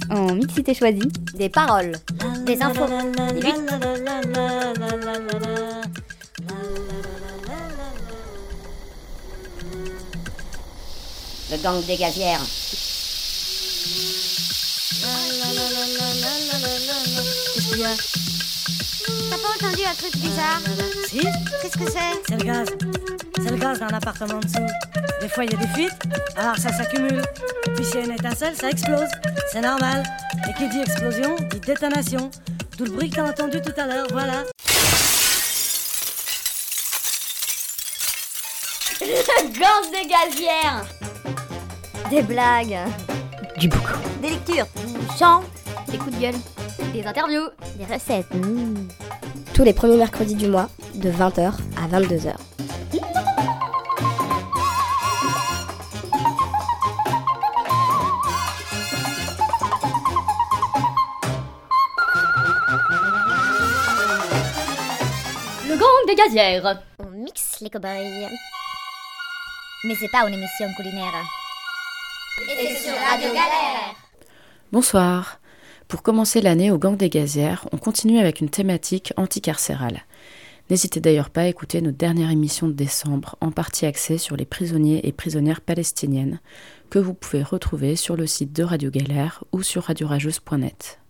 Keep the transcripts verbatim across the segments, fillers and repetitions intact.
En mixité choisie, des paroles, des infos, des luttes. Le gang des gazières. Qu'est-ce qu'il y a? T'as pas entendu un truc bizarre? Si? Qu'est-ce que c'est? C'est le gaz. C'est le gaz dans l'appartement en dessous. Des fois, il y a des fuites, alors ça s'accumule. Et puis, s'il y a une étincelle, ça explose. C'est normal. Et qui dit explosion, dit détonation. D'où le bruit que t'as entendu tout à l'heure, voilà. Le gang des gazières. des blagues, Du boucan. Des lectures, du chant, des coups de gueule, des interviews, des recettes. Mmh. Tous les premiers mercredis du mois, de vingt heures à vingt-deux heures. le gang des gazières. On mixe les cow-boys. Mais c'est pas une émission culinaire. Et c'est sur Radio Galère. Bonsoir. Pour commencer l'année au Gang des Gazières, on continue avec une thématique anticarcérale. N'hésitez d'ailleurs pas à écouter notre dernière émission de décembre, en partie axée sur les prisonniers et prisonnières palestiniennes, que vous pouvez retrouver sur le site de Radio Galère ou sur radio rageuse point net.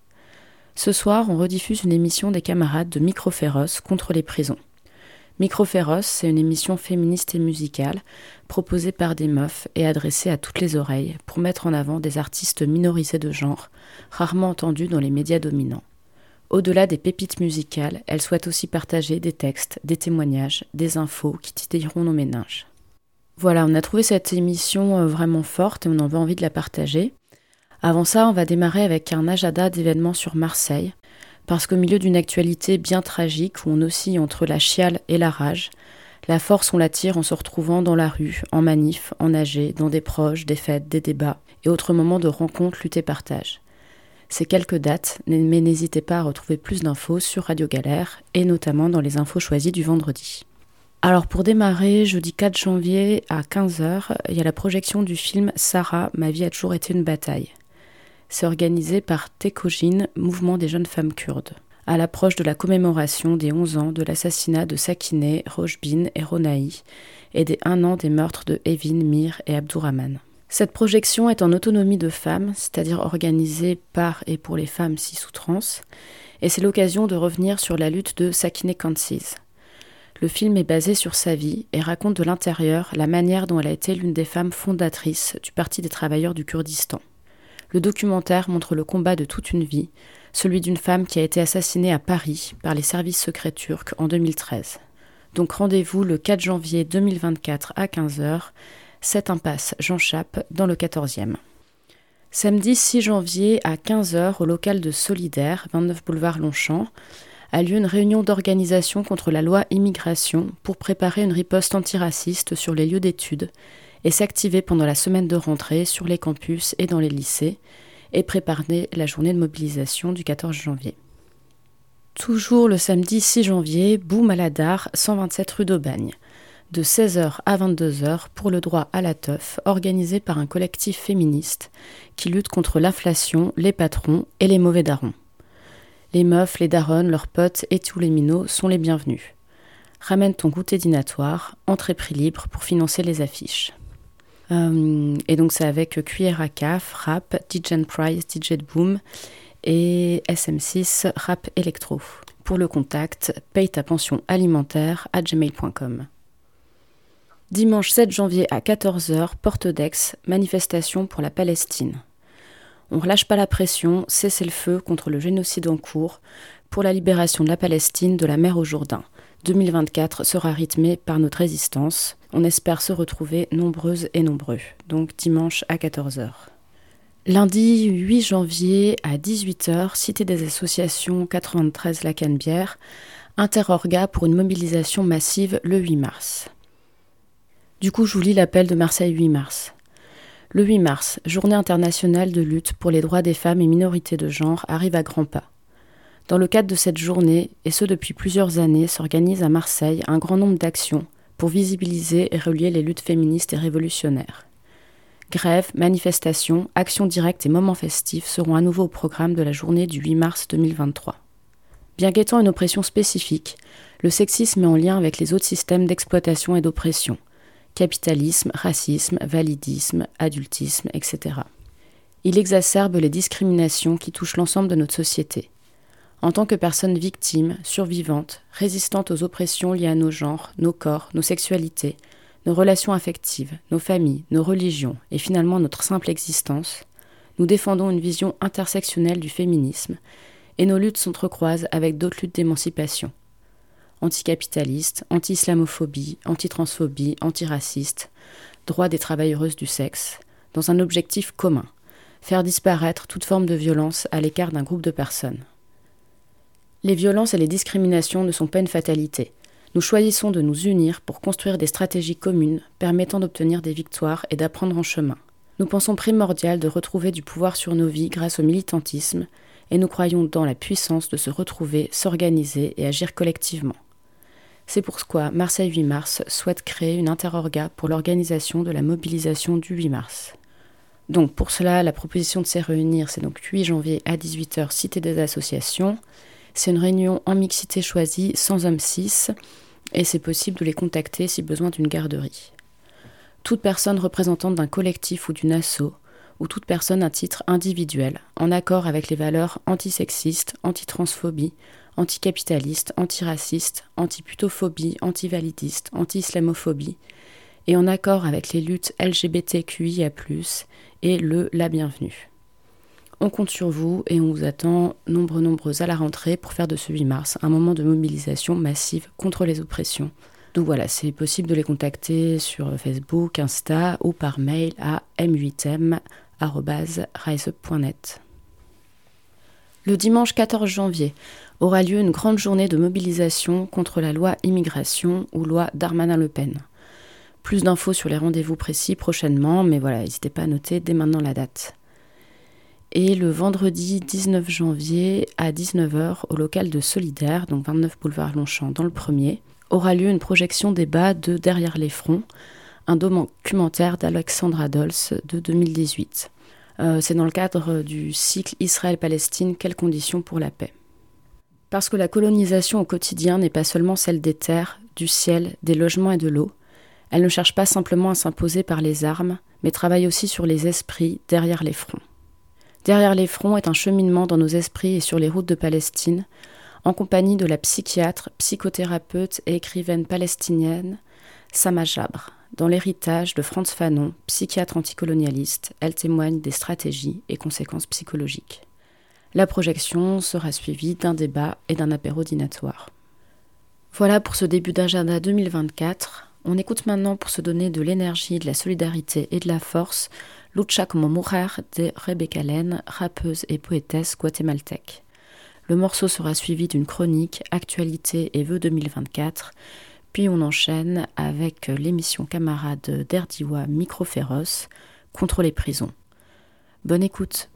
Ce soir, on rediffuse une émission des camarades de Micro-Féroce contre les prisons. Micro-Féroce, c'est une émission féministe et musicale proposée par des meufs et adressée à toutes les oreilles pour mettre en avant des artistes minorisés de genre, rarement entendus dans les médias dominants. Au-delà des pépites musicales, elle souhaite aussi partager des textes, des témoignages, des infos qui titilleront nos méninges. Voilà, on a trouvé cette émission vraiment forte et on avait envie de la partager. Avant ça, on va démarrer avec un agenda d'événements sur Marseille, parce qu'au milieu d'une actualité bien tragique où on oscille entre la chiale et la rage, la force on la tire en se retrouvant dans la rue, en manif, en A G, dans des proches, des fêtes, des débats et autres moments de rencontres, lutte et partage. Ces quelques dates, mais n'hésitez pas à retrouver plus d'infos sur Radio Galère et notamment dans les infos choisies du vendredi. Alors pour démarrer, jeudi quatre janvier à quinze heures, il y a la projection du film Sarah, ma vie a toujours été une bataille. C'est organisé par Tekojin, mouvement des jeunes femmes kurdes, à l'approche de la commémoration des onze ans de l'assassinat de Sakineh, Rojbin et Ronaï, et des un an des meurtres de Evin, Mir et Abdourahman. Cette projection est en autonomie de femmes, c'est-à-dire organisée par et pour les femmes cis ou trans, et c'est l'occasion de revenir sur la lutte de Sakineh Kansiz. Le film est basé sur sa vie et raconte de l'intérieur la manière dont elle a été l'une des femmes fondatrices du Parti des travailleurs du Kurdistan. Le documentaire montre le combat de toute une vie, celui d'une femme qui a été assassinée à Paris par les services secrets turcs en deux mille treize. Donc rendez-vous le quatre janvier deux mille vingt-quatre à quinze heures, sept impasse Jean Chappe dans le quatorzième. Samedi six janvier à quinze heures au local de Solidaire, vingt-neuf boulevard Longchamp, a lieu une réunion d'organisation contre la loi immigration pour préparer une riposte antiraciste sur les lieux d'études et s'activer pendant la semaine de rentrée sur les campus et dans les lycées, et préparer la journée de mobilisation du quatorze janvier. Toujours le samedi six janvier, boum à la Dare, cent vingt-sept rue d'Aubagne, de seize heures à vingt-deux heures pour le droit à la teuf, organisé par un collectif féministe qui lutte contre l'inflation, les patrons et les mauvais darons. Les meufs, les daronnes, leurs potes et tous les minots sont les bienvenus. Ramène ton goûter dînatoire, entrée prix libre pour financer les affiches. Euh, et donc c'est avec Cuillère à Caf, Rap, D J Price, D J Boom et S M six, Rap Electro. Pour le contact, paye ta pension alimentaire à gmail point com. Dimanche sept janvier à quatorze heures, Porte d'Aix, manifestation pour la Palestine. On relâche pas la pression, cessez le feu contre le génocide en cours pour la libération de la Palestine de la mer au Jourdain. deux mille vingt-quatre sera rythmé par notre résistance. On espère se retrouver nombreuses et nombreux, donc dimanche à quatorze heures. Lundi huit janvier à dix-huit heures, Cité des Associations quatre-vingt-treize La Canebière, Interorga pour une mobilisation massive le huit mars. Du coup, je vous lis l'appel de Marseille huit mars. Le huit mars, Journée internationale de lutte pour les droits des femmes et minorités de genre arrive à grands pas. Dans le cadre de cette journée, et ce depuis plusieurs années, s'organise à Marseille un grand nombre d'actions pour visibiliser et relier les luttes féministes et révolutionnaires. Grèves, manifestations, actions directes et moments festifs seront à nouveau au programme de la journée du huit mars deux mille vingt-trois. Bien qu'étant une oppression spécifique, le sexisme est en lien avec les autres systèmes d'exploitation et d'oppression. Capitalisme, racisme, validisme, adultisme, et cetera. Il exacerbe les discriminations qui touchent l'ensemble de notre société. En tant que personnes victimes, survivantes, résistantes aux oppressions liées à nos genres, nos corps, nos sexualités, nos relations affectives, nos familles, nos religions et finalement notre simple existence, nous défendons une vision intersectionnelle du féminisme et nos luttes s'entrecroisent avec d'autres luttes d'émancipation. Anticapitaliste, anti-islamophobie, anti-transphobie, antiraciste, droit des travailleuses du sexe, dans un objectif commun, faire disparaître toute forme de violence à l'écart d'un groupe de personnes. Les violences et les discriminations ne sont pas une fatalité. Nous choisissons de nous unir pour construire des stratégies communes permettant d'obtenir des victoires et d'apprendre en chemin. Nous pensons primordial de retrouver du pouvoir sur nos vies grâce au militantisme et nous croyons dans la puissance de se retrouver, s'organiser et agir collectivement. C'est pourquoi Marseille huit mars souhaite créer une interorga pour l'organisation de la mobilisation du huit mars. Donc pour cela, la proposition de se réunir, c'est donc huit janvier à dix-huit heures, Cité des Associations. C'est une réunion en mixité choisie, sans hommes cis, et c'est possible de les contacter si besoin d'une garderie. Toute personne représentante d'un collectif ou d'une asso, ou toute personne à titre individuel, en accord avec les valeurs antisexistes, antitransphobie, anticapitalistes, antiracistes, antiputophobie, antivalidiste, anti-islamophobie, et en accord avec les luttes L G B T Q I A plus, et le La Bienvenue. On compte sur vous et on vous attend nombreux nombreux à la rentrée pour faire de ce huit mars un moment de mobilisation massive contre les oppressions. Donc voilà, c'est possible de les contacter sur Facebook, Insta ou par mail à m huit m arobase rise up point net. Le dimanche quatorze janvier aura lieu une grande journée de mobilisation contre la loi immigration ou loi Darmanin-Le Pen. Plus d'infos sur les rendez-vous précis prochainement, mais voilà, n'hésitez pas à noter dès maintenant la date. Et le vendredi dix-neuf janvier à dix-neuf heures au local de Solidaire, donc vingt-neuf boulevard Longchamp dans le premier, aura lieu une projection débat de Derrière les fronts, un documentaire d'Alexandra Dolce de deux mille dix-huit. Euh, c'est dans le cadre du cycle Israël-Palestine, quelles conditions pour la paix. Parce que la colonisation au quotidien n'est pas seulement celle des terres, du ciel, des logements et de l'eau, elle ne cherche pas simplement à s'imposer par les armes, mais travaille aussi sur les esprits derrière les fronts. Derrière les fronts est un cheminement dans nos esprits et sur les routes de Palestine, en compagnie de la psychiatre, psychothérapeute et écrivaine palestinienne Sama Jabr. Dans l'héritage de Frantz Fanon, psychiatre anticolonialiste, elle témoigne des stratégies et conséquences psychologiques. La projection sera suivie d'un débat et d'un apéro dînatoire. Voilà pour ce début d'agenda deux mille vingt-quatre. On écoute maintenant pour se donner de l'énergie, de la solidarité et de la force Lucha como mujer de Rebecca Lane, rappeuse et poétesse guatémaltèque. Le morceau sera suivi d'une chronique, actualité et vœux deux mille vingt-quatre, puis on enchaîne avec l'émission camarade d'Erdiwa Micro Féroce contre les prisons. Bonne écoute.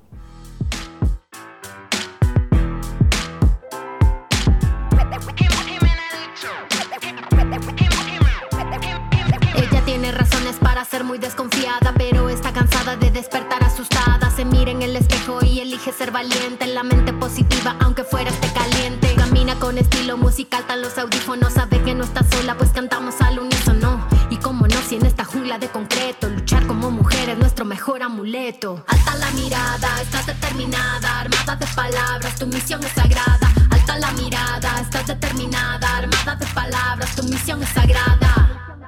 Tiene razones para ser muy desconfiada, pero está cansada de despertar asustada. Se mira en el espejo y elige ser valiente. En la mente positiva, aunque fuera esté caliente. Camina con estilo musical, tan los audífonos. Sabe que no está sola, pues cantamos al unísono. Y cómo no, si en esta jungla de concreto luchar como mujer es nuestro mejor amuleto. Alta la mirada, estás determinada, armada de palabras, tu misión es sagrada. Alta la mirada, estás determinada, armada de palabras, tu misión es sagrada.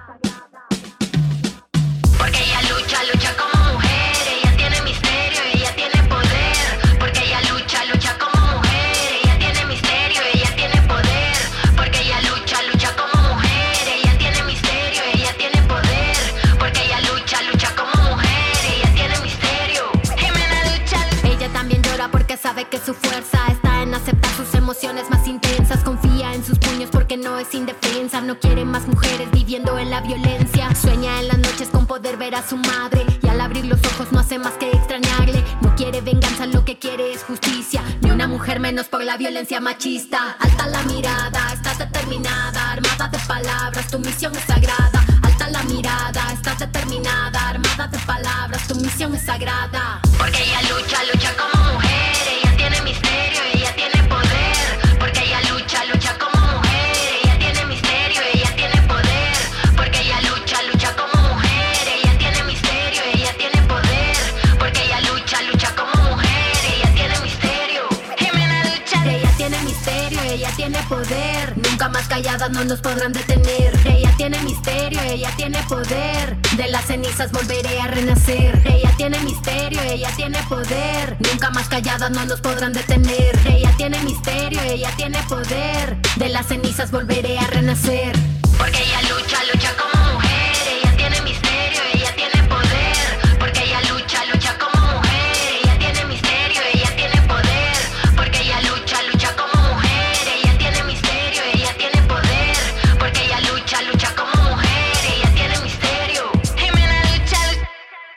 Porque ella lucha, lucha como mujer, ella tiene misterio, ella tiene poder. Porque ella lucha, lucha como mujer, ella tiene misterio, ella tiene poder. Porque ella lucha, lucha como mujer, ella tiene misterio, ella tiene poder. Porque ella lucha, lucha como mujer, ella tiene misterio. Jimena lucha, lucha. Ella también llora porque sabe que su fuerza está en aceptar sus emociones más intensas. Confía en sus puños porque no es indefensa. No quiere más mujeres viviendo en la violencia. Sueña en las noches con poder ver a su madre y al abrir los ojos no hace más que extrañarle. No quiere venganza, lo que quiere es justicia. Ni una mujer menos por la violencia machista. Alta la mirada, estás determinada, armada de palabras, tu misión es sagrada. Alta la mirada, estás determinada, armada de palabras, tu es sagrada. Porque ella lucha, lucha como mujer. Ella tiene misterio, ella tiene poder. Porque ella lucha, lucha como mujer. Ella tiene misterio, ella tiene poder. Porque ella lucha, lucha como mujer. Ella tiene misterio, ella tiene poder. Porque ella lucha, lucha como mujer. Ella tiene misterio. Jimena lucha, ella tiene misterio, ella tiene poder. Nunca más calladas no nos podrán detener. Ella tiene misterio, ella tiene poder. De las cenizas volveré a renacer. Ella tiene misterio, ella tiene poder. Nunca más calladas no nos podrán detener. Ella tiene misterio, ella tiene poder. De las cenizas volveré a renacer. Porque ella lucha, lucha como mujer. Ella tiene misterio, ella tiene poder. Porque ella lucha, lucha como mujer. Ella tiene misterio, ella tiene poder. Porque ella lucha, lucha como mujer. Ella tiene misterio, ella tiene poder. Porque ella lucha, lucha como mujer. Ella tiene misterio. Jimena lucha, lucha.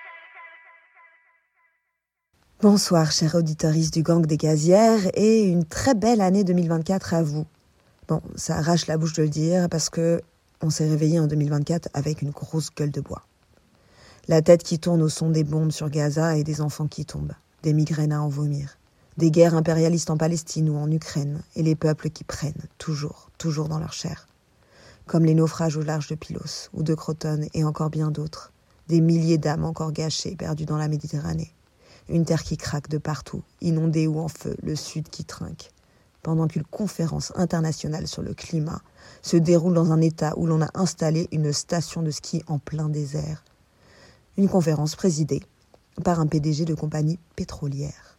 Bonsoir, chers auditeuristes du Gang des Gazières, et une très belle année deux mille vingt-quatre à vous. Bon, ça arrache la bouche de le dire, parce que on s'est réveillé en deux mille vingt-quatre avec une grosse gueule de bois. La tête qui tourne au son des bombes sur Gaza et des enfants qui tombent, des migraines à en vomir, des guerres impérialistes en Palestine ou en Ukraine, et les peuples qui prennent, toujours, toujours dans leur chair. Comme les naufrages au large de Pylos, ou de Crotone, et encore bien d'autres. Des milliers d'âmes encore gâchées, perdues dans la Méditerranée. Une terre qui craque de partout, inondée ou en feu, le sud qui trinque. Pendant qu'une conférence internationale sur le climat se déroule dans un état où l'on a installé une station de ski en plein désert. Une conférence présidée par un P D G de compagnie pétrolière.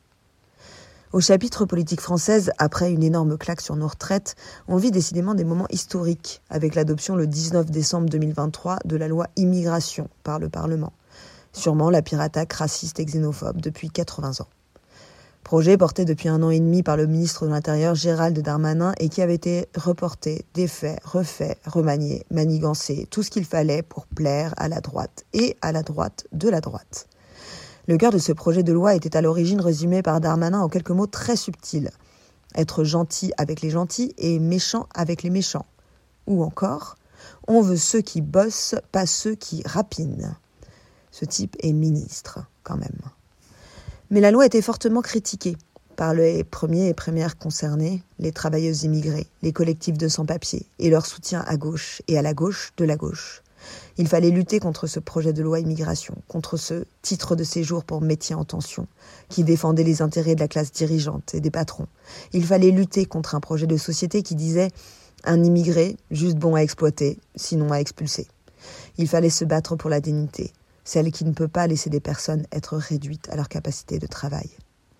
Au chapitre politique française, après une énorme claque sur nos retraites, on vit décidément des moments historiques avec l'adoption le dix-neuf décembre deux mille vingt-trois de la loi immigration par le Parlement. Sûrement la pire attaque raciste et xénophobe depuis quatre-vingts ans. Projet porté depuis un an et demi par le ministre de l'Intérieur Gérald Darmanin et qui avait été reporté, défait, refait, remanié, manigancé, tout ce qu'il fallait pour plaire à la droite et à la droite de la droite. Le cœur de ce projet de loi était à l'origine résumé par Darmanin en quelques mots très subtils. Être gentil avec les gentils et méchant avec les méchants. Ou encore, on veut ceux qui bossent, pas ceux qui rapinent. Ce type est ministre, quand même. Mais la loi était fortement critiquée par les premiers et premières concernés, les travailleuses immigrées, les collectifs de sans-papiers et leur soutien à gauche et à la gauche de la gauche. Il fallait lutter contre ce projet de loi immigration, contre ce titre de séjour pour métier en tension, qui défendait les intérêts de la classe dirigeante et des patrons. Il fallait lutter contre un projet de société qui disait « un immigré, juste bon à exploiter, sinon à expulser ». Il fallait se battre pour la dignité, celle qui ne peut pas laisser des personnes être réduites à leur capacité de travail.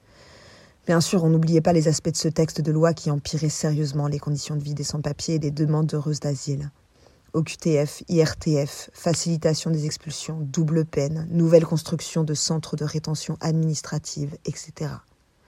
Bien sûr, on n'oubliait pas les aspects de ce texte de loi qui empiraient sérieusement les conditions de vie des sans-papiers et des demandeuses d'asile. O Q T F, I R T F, facilitation des expulsions, double peine, nouvelle construction de centres de rétention administrative, et cetera.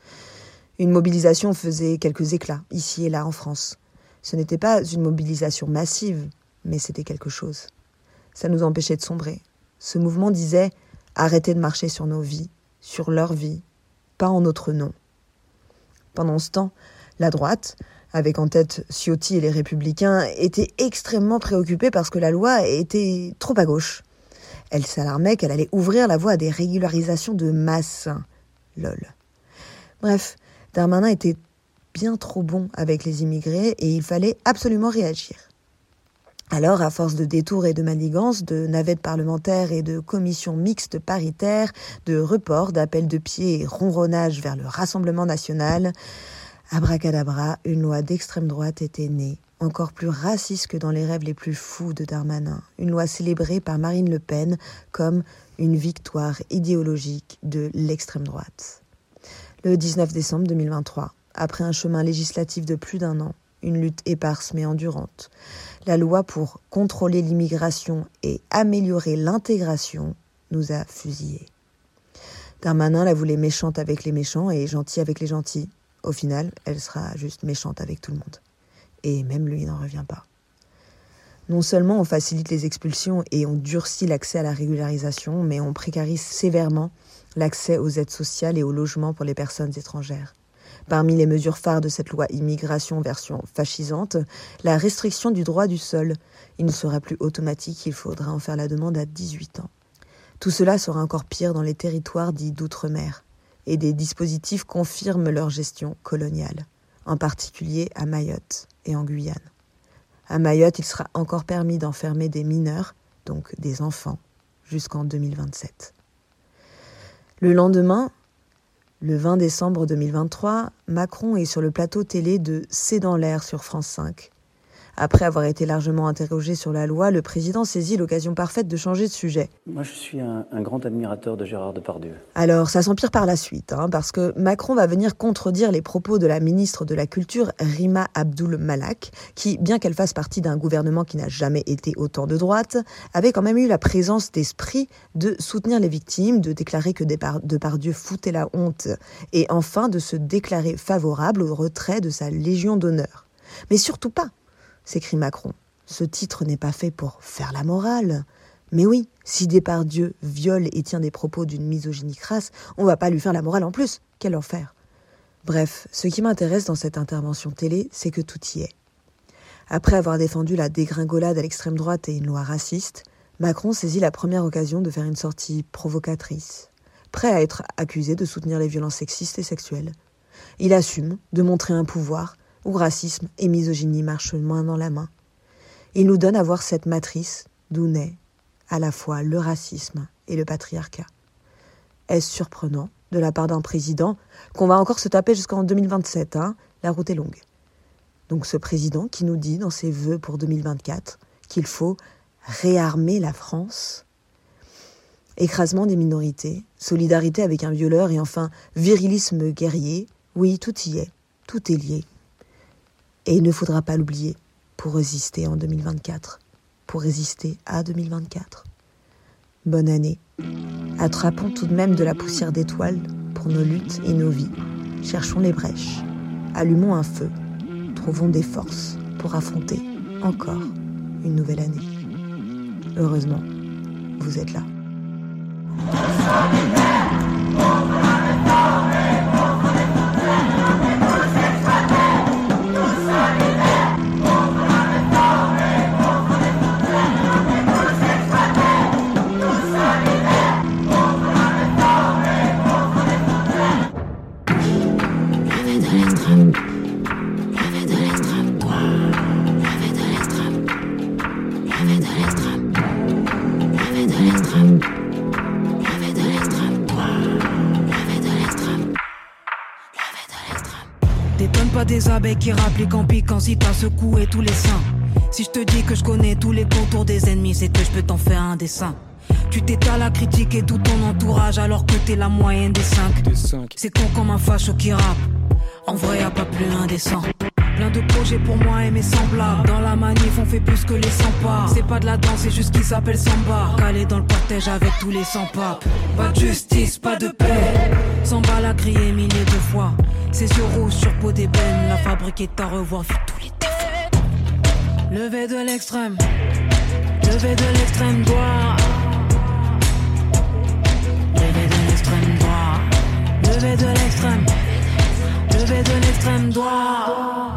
Une mobilisation faisait quelques éclats, ici et là en France. Ce n'était pas une mobilisation massive, mais c'était quelque chose. Ça nous empêchait de sombrer. Ce mouvement disait « Arrêtez de marcher sur nos vies, sur leur vie, pas en notre nom ». Pendant ce temps, la droite, avec en tête Ciotti et les Républicains, était extrêmement préoccupée parce que la loi était trop à gauche. Elle s'alarmait qu'elle allait ouvrir la voie à des régularisations de masse. Lol. Bref, Darmanin était bien trop bon avec les immigrés et il fallait absolument réagir. Alors, à force de détours et de manigances, de navettes parlementaires et de commissions mixtes paritaires, de reports, d'appels de pied et ronronnage vers le Rassemblement national, abracadabra, une loi d'extrême droite était née, encore plus raciste que dans les rêves les plus fous de Darmanin. Une loi célébrée par Marine Le Pen comme une victoire idéologique de l'extrême droite. Le dix-neuf décembre deux mille vingt-trois, après un chemin législatif de plus d'un an, une lutte éparse mais endurante, la loi pour contrôler l'immigration et améliorer l'intégration nous a fusillés. Darmanin la voulait méchante avec les méchants et gentille avec les gentils. Au final, elle sera juste méchante avec tout le monde. Et même lui n'en revient pas. Non seulement on facilite les expulsions et on durcit l'accès à la régularisation, mais on précarise sévèrement l'accès aux aides sociales et au logement pour les personnes étrangères. Parmi les mesures phares de cette loi immigration version fascisante, la restriction du droit du sol. Il ne sera plus automatique, il faudra en faire la demande à dix-huit ans. Tout cela sera encore pire dans les territoires dits d'outre-mer, et des dispositifs confirment leur gestion coloniale, en particulier à Mayotte et en Guyane. À Mayotte, il sera encore permis d'enfermer des mineurs, donc des enfants, jusqu'en deux mille vingt-sept. Le lendemain, le vingt décembre deux mille vingt-trois, Macron est sur le plateau télé de C'est dans l'air sur France cinq. Après avoir été largement interrogé sur la loi, le président saisit l'occasion parfaite de changer de sujet. Moi, je suis un, un grand admirateur de Gérard Depardieu. Alors, ça s'empire par la suite, hein, parce que Macron va venir contredire les propos de la ministre de la Culture, Rima Abdul Malak, qui, bien qu'elle fasse partie d'un gouvernement qui n'a jamais été autant de droite, avait quand même eu la présence d'esprit de soutenir les victimes, de déclarer que Depardieu foutait la honte, et enfin de se déclarer favorable au retrait de sa Légion d'honneur. Mais surtout pas, s'écrie Macron. Ce titre n'est pas fait pour faire la morale. Mais oui, si Depardieu viole et tient des propos d'une misogynie crasse, on va pas lui faire la morale en plus. Quel enfer. Bref, ce qui m'intéresse dans cette intervention télé, c'est que tout y est. Après avoir défendu la dégringolade à l'extrême droite et une loi raciste, Macron saisit la première occasion de faire une sortie provocatrice, prêt à être accusé de soutenir les violences sexistes et sexuelles. Il assume de montrer un pouvoir où racisme et misogynie marchent main dans la main. Il nous donne à voir cette matrice d'où naît à la fois le racisme et le patriarcat. Est-ce surprenant de la part d'un président qu'on va encore se taper jusqu'en deux mille vingt-sept, hein ? La route est longue. Donc ce président qui nous dit dans ses vœux pour deux mille vingt-quatre qu'il faut réarmer la France. Écrasement des minorités, solidarité avec un violeur et enfin virilisme guerrier, oui, tout y est, tout est lié. Et il ne faudra pas l'oublier pour résister en deux mille vingt-quatre, pour résister à deux mille vingt-quatre. Bonne année. Attrapons tout de même de la poussière d'étoiles pour nos luttes et nos vies. Cherchons les brèches. Allumons un feu. Trouvons des forces pour affronter encore une nouvelle année. Heureusement, vous êtes là. Des abeilles qui rappliquent en piquant si t'as secoué tous les seins. Si je te dis que je connais tous les contours des ennemis, c'est que je peux t'en faire un dessin. Tu t'étales à critiquer tout ton entourage alors que t'es la moyenne des cinq. Des cinq. C'est con comme un facho qui rappe. En vrai y'a pas plus indécent. Plein de projets pour moi et mes semblables. Dans la manif on fait plus que les cent-pas. C'est pas de la danse, c'est juste qui s'appelle samba. Calé dans le cortège avec tous les sans-papes. Pas de justice, pas de paix. Cent balles à crier milliers de fois. C'est sur rouge, sur peau d'ébène. La fabrique est à revoir, vu tous les défauts. Levé de l'extrême. Levé de l'extrême droit. Levé de l'extrême droit. Levé de l'extrême. Levé de l'extrême droit.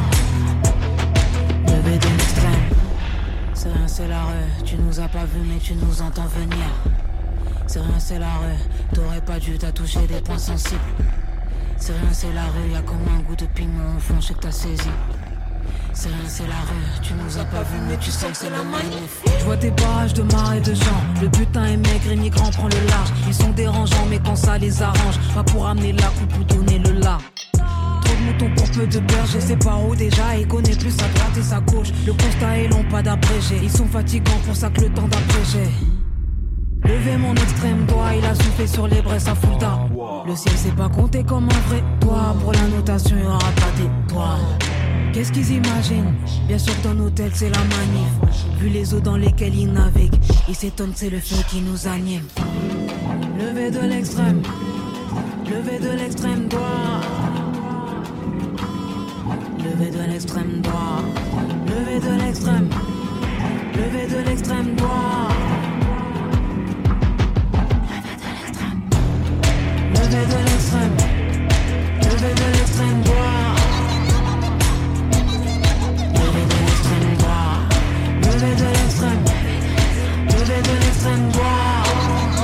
Levé de l'extrême. C'est rien, c'est la rue. Tu nous as pas vu mais tu nous entends venir. C'est rien, c'est la rue. T'aurais pas dû t'as touché des points sensibles. C'est rien, c'est la rue. Y'a comme un goût de piment au fond, je sais que t'as saisi. C'est rien, c'est la rue. Tu nous as pas vu mais tu sens que c'est la manif. Je vois tes barrages de mares et de gens. Le butin est maigre et migrant prend le large. Ils sont dérangeants mais quand ça les arrange, pas pour amener la coupe ou donner le là. Trop de moutons pour peu de beurre, je sais pas où déjà. Il connaît plus sa droite et sa gauche. Le constat est long, pas d'abrégé. Ils sont fatigants pour ça que le temps d'abréger. Levez mon extrême doigt, il a soufflé sur les braises à Fulda. Le ciel s'est pas compté comme un vrai toit. Pour la notation, il y aura pas d'étoiles. Qu'est-ce qu'ils imaginent? Bien sûr que dans nos têtes c'est la manif. Vu les eaux dans lesquelles ils naviguent, ils s'étonnent, c'est le feu qui nous anime. Levez de l'extrême. Levez de l'extrême doigt. Levez de l'extrême doigt. Levez de l'extrême. Levez de l'extrême doigt. Levez de l'extrême. Levez de l'extrême droit. Levez de l'extrême droit. Levez de l'extrême. Levez de l'extrême droit.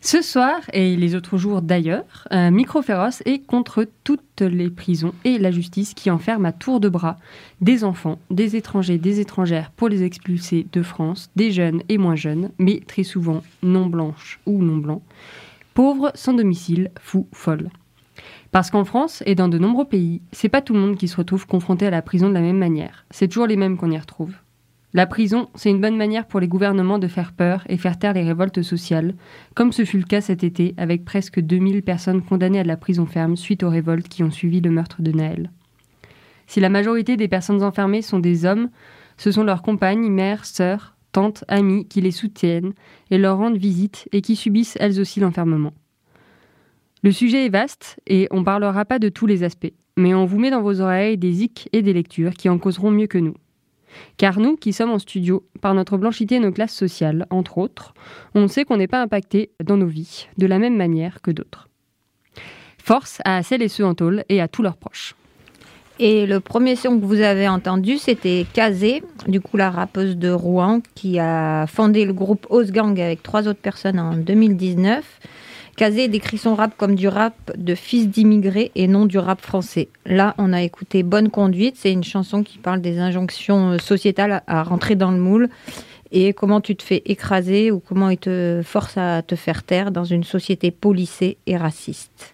Ce soir, et les autres jours d'ailleurs, un micro féroce est contre toutes les prisons et la justice qui enferment à tour de bras des enfants, des étrangers, des étrangères pour les expulser de France, des jeunes et moins jeunes, mais très souvent non blanches ou non blancs, pauvres, sans domicile, fous, folles. Parce qu'en France et dans de nombreux pays, c'est pas tout le monde qui se retrouve confronté à la prison de la même manière. C'est toujours les mêmes qu'on y retrouve. La prison, c'est une bonne manière pour les gouvernements de faire peur et faire taire les révoltes sociales, comme ce fut le cas cet été avec presque deux mille personnes condamnées à de la prison ferme suite aux révoltes qui ont suivi le meurtre de Naël. Si la majorité des personnes enfermées sont des hommes, ce sont leurs compagnes, mères, sœurs, tantes, amies qui les soutiennent et leur rendent visite et qui subissent elles aussi l'enfermement. Le sujet est vaste et on ne parlera pas de tous les aspects, mais on vous met dans vos oreilles des hic et des lectures qui en causeront mieux que nous. Car nous, qui sommes en studio, par notre blanchité et nos classes sociales, entre autres, on sait qu'on n'est pas impacté dans nos vies de la même manière que d'autres. Force à celles et ceux en tôle et à tous leurs proches. Et le premier son que vous avez entendu, c'était Kazé, du coup la rappeuse de Rouen, qui a fondé le groupe Ozgang avec trois autres personnes en deux mille dix-neuf. Kazé décrit son rap comme du rap de fils d'immigrés et non du rap français. Là, on a écouté Bonne Conduite, c'est une chanson qui parle des injonctions sociétales à rentrer dans le moule et comment tu te fais écraser ou comment ils te forcent à te faire taire dans une société policée et raciste.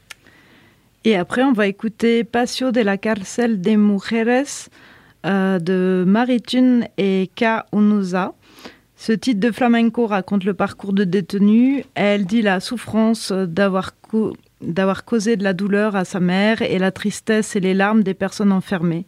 Et après, on va écouter Paseo de la Cárcel de Mujeres euh, de Maritune et K. Unusa. Ce titre de flamenco raconte le parcours de détenue. Elle dit la souffrance d'avoir, co- d'avoir causé de la douleur à sa mère et la tristesse et les larmes des personnes enfermées.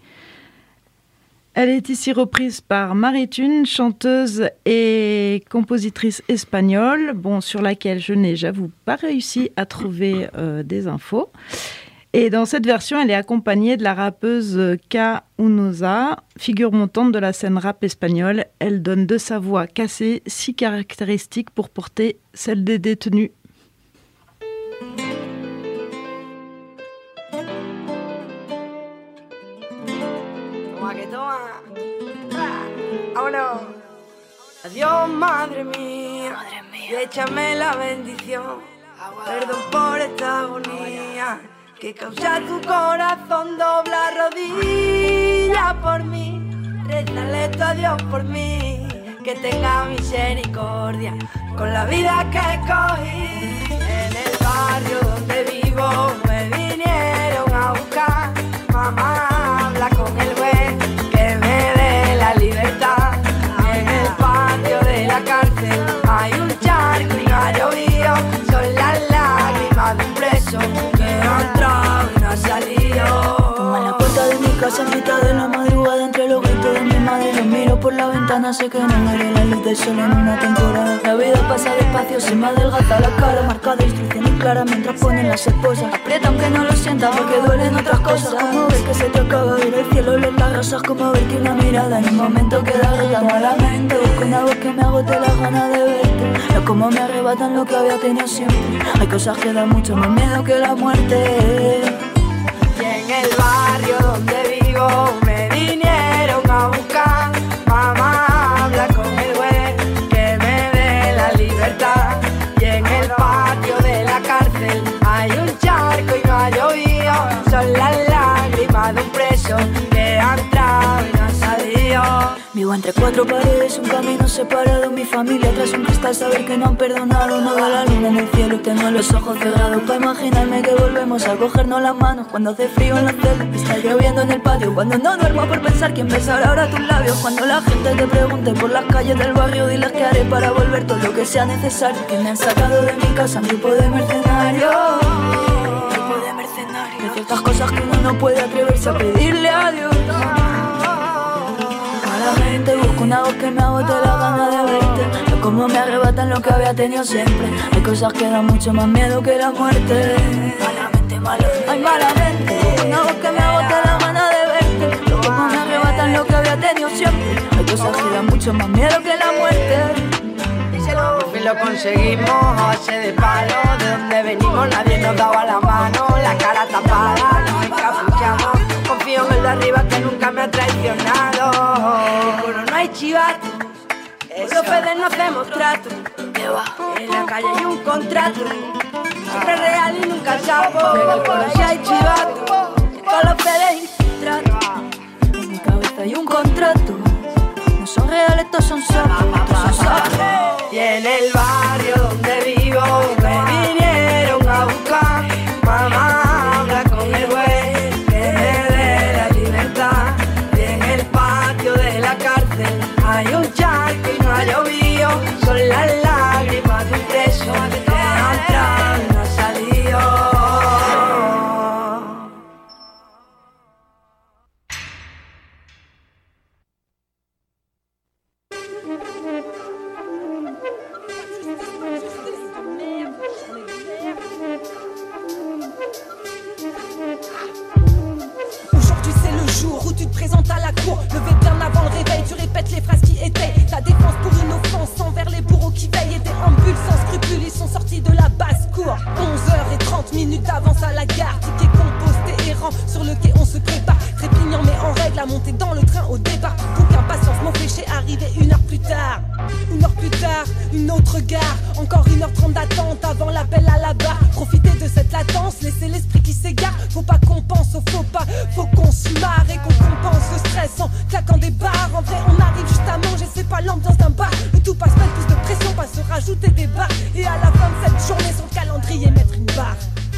Elle est ici reprise par Maritune, chanteuse et compositrice espagnole, bon, sur laquelle je n'ai, j'avoue, pas réussi à trouver euh, des infos. Et dans cette version, elle est accompagnée de la rappeuse K. Unusa, figure montante de la scène rap espagnole. Elle donne de sa voix cassée si caractéristique pour porter celle des détenus. Adiós, madre mía, y échame la bendición. Perdón por esta agonía que causa tu corazón, dobla rodilla por mí, rézale tú a Dios por mí, que tenga misericordia con la vida que escogí. En el barrio donde vivo me vinieron a buscar, mamá habla con el juez que me dé la libertad. En el patio de la cárcel hay un charco y no ha llovido, son las lágrimas de un preso que ha entrado y no ha salido. Como en la puerta de mi casa, en mitad de la madrugada, entre los gritos de mi madre, lo miro por la ventana, sé que no veré la luz del sol en una temporada. La vida pasa despacio, se me adelgaza la cara, marcada instrucciones claras mientras ponen las esposas. Aprieta aunque no lo sienta porque duelen otras cosas. Como ver que se te acaba, ver el cielo, leer las rosas, como ver que una mirada en un momento queda retando a la mente. Busco una voz que me agote las ganas de verte, no como me arrebatan lo que había tenido siempre. Hay cosas que dan mucho más miedo que la muerte. Y en el barrio donde vivo me vinieron a buscar, mamá habla con el juez que me dé la libertad. Y en el patio de la cárcel hay un charco y no ha llovido, son las lágrimas de un preso que ha entrado y no ha salido. Vivo entre cuatro paredes, un camino separado, mi familia tras un cristal, saber que no han perdonado. No veo la luna en el cielo y tengo los ojos cerrados para imaginarme que volvemos a cogernos las manos cuando hace frío en la celda, está lloviendo en el patio, cuando no duermo por pensar quién besará ahora tus labios. Cuando la gente te pregunte por las calles del barrio, diles que haré para volver todo lo que sea necesario. Que me han sacado de mi casa, un grupo de mercenarios, grupo de mercenarios, de ciertas cosas que uno no puede atreverse a pedirle a Dios. Malamente busco una voz que me agote la gana de verte, no como me arrebatan lo que había tenido siempre. Hay cosas que dan mucho más miedo que la muerte. Malamente, malamente, ay malamente busco una voz que me agote la gana de verte, no como me arrebatan lo que había tenido siempre. Hay cosas que dan mucho más miedo que la muerte. Por fin lo conseguimos a base de palo. De donde venimos nadie nos daba la mano. La cara tapada, nos encapuchamos. Confío en el de arriba que nunca me ha traicionado. Pero no hay chivato, por los pedes no hacemos trato. En la calle hay un contrato, siempre real y nunca sapo. En el colegio hay chivato, con los pedes y trato. En mi cabeza hay un contrato. No son reales, estos son sapos, estos son sapos. Y en el barrio donde vivo me vinieron a buscar. Mamá habla con el güey que me dé la libertad. Y en el patio de la cárcel hay un charco y no ha llovido. Son las lágrimas de un preso que ha entrado y no ha salido. Aujourd'hui c'est le jour où tu te présentes à la cour. Levé bien avant le réveil, tu répètes les phrases qui étaient ta défense pour une offense envers les bourreaux qui veillent. Et des ambules sans scrupules, ils sont sortis de la basse-cour. Onze heures trente minutes d'avance à la gare. Ticket composté errant, sur le quai on se prépare. Trépignant mais en règle à monter dans le train au départ. Donc impatience, mon péché arrivé une heure plus tard. Une heure plus tard, une autre gare. Encore une heure trente d'attente avant l'appel à la barre. Profitez de cette latence, laissez l'esprit qui s'égare. Faut pas qu'on pense au faux pas, faut qu'on se marre et qu'on compense le stress en claquant des barres. En vrai on arrive juste à manger, c'est pas l'ambiance d'un bar. Le tout passe, mettre plus de pression, pas se rajouter des barres. Et à la fin de cette journée sur le calendrier mettre une barre.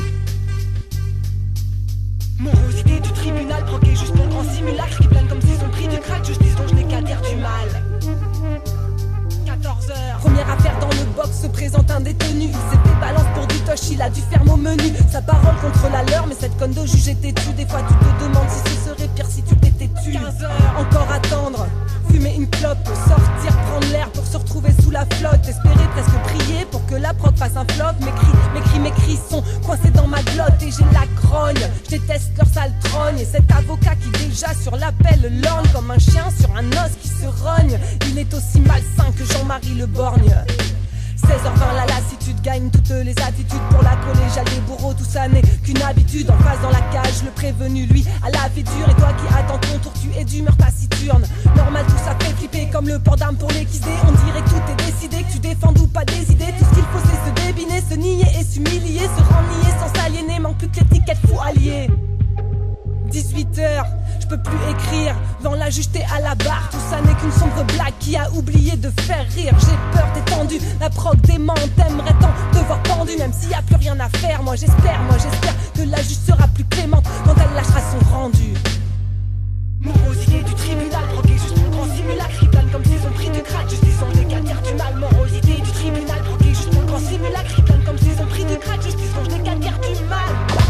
Morosité du tribunal, proqué juste pour le grand simulacre. Qui plane comme s'ils ont pris du crack, justice dont je n'ai qu'à dire du mal. quatorze heures, première affaire dans le box, se présente un détenu. Il s'est fait balance pour du toche, il a dû ferme au menu. Sa parole contre la leur, mais cette conne de juge est têtue. Des fois tu te demandes si ce serait pire si tu t'étais tu. quinze heures, encore attendre, fumer une clope, sortir, prendre l'air pour se retrouver sous la flotte. Espérer, presque prier pour que la proc fasse un flop. Mes cris, mes cris, mes cris sont coincés dans ma glotte et j'ai la grogne. Je déteste leur sale trogne et cet avocat qui déjà sur l'appel lorgne comme un chien sur un os qui se rogne. Il est aussi malsain que Jean-Marie Le Borgne. seize heures vingt, la lassitude gagne toutes les attitudes. Pour la collégiale des bourreaux, tout ça n'est qu'une habitude. En face dans la cage, le prévenu, lui, à la vie dure. Et toi qui attends ton tour, tu es d'humeur taciturne. Normal, tout ça fait flipper comme le port d'armes pour l'équisé. On dirait que tout est décidé, que tu défends ou pas des idées. Tout ce qu'il faut, c'est se débiner, se nier et s'humilier. Se rendre nier sans s'aliéner, manque plus que l'étiquette fou allié. dix-huit heures, je peux plus écrire. Dans la juge t'es à la barre. Tout ça n'est qu'une sombre blague qui a oublié de faire rire. J'ai peur, t'es tendu, la proc dément. T'aimerais tant te voir pendu. Même s'il y a plus rien à faire. Moi j'espère, moi j'espère que la juge sera plus clémente quand elle lâchera son rendu. Morosité du tribunal, proqué juste pour le grand simulacre. Qui plane comme s'ils ont pris du crack, justice en des qu'à dire du mal. Morosité du tribunal, proqué juste pour le grand simulacre. Qui plane comme s'ils ont pris du crack, justice en des qu'à dire du mal.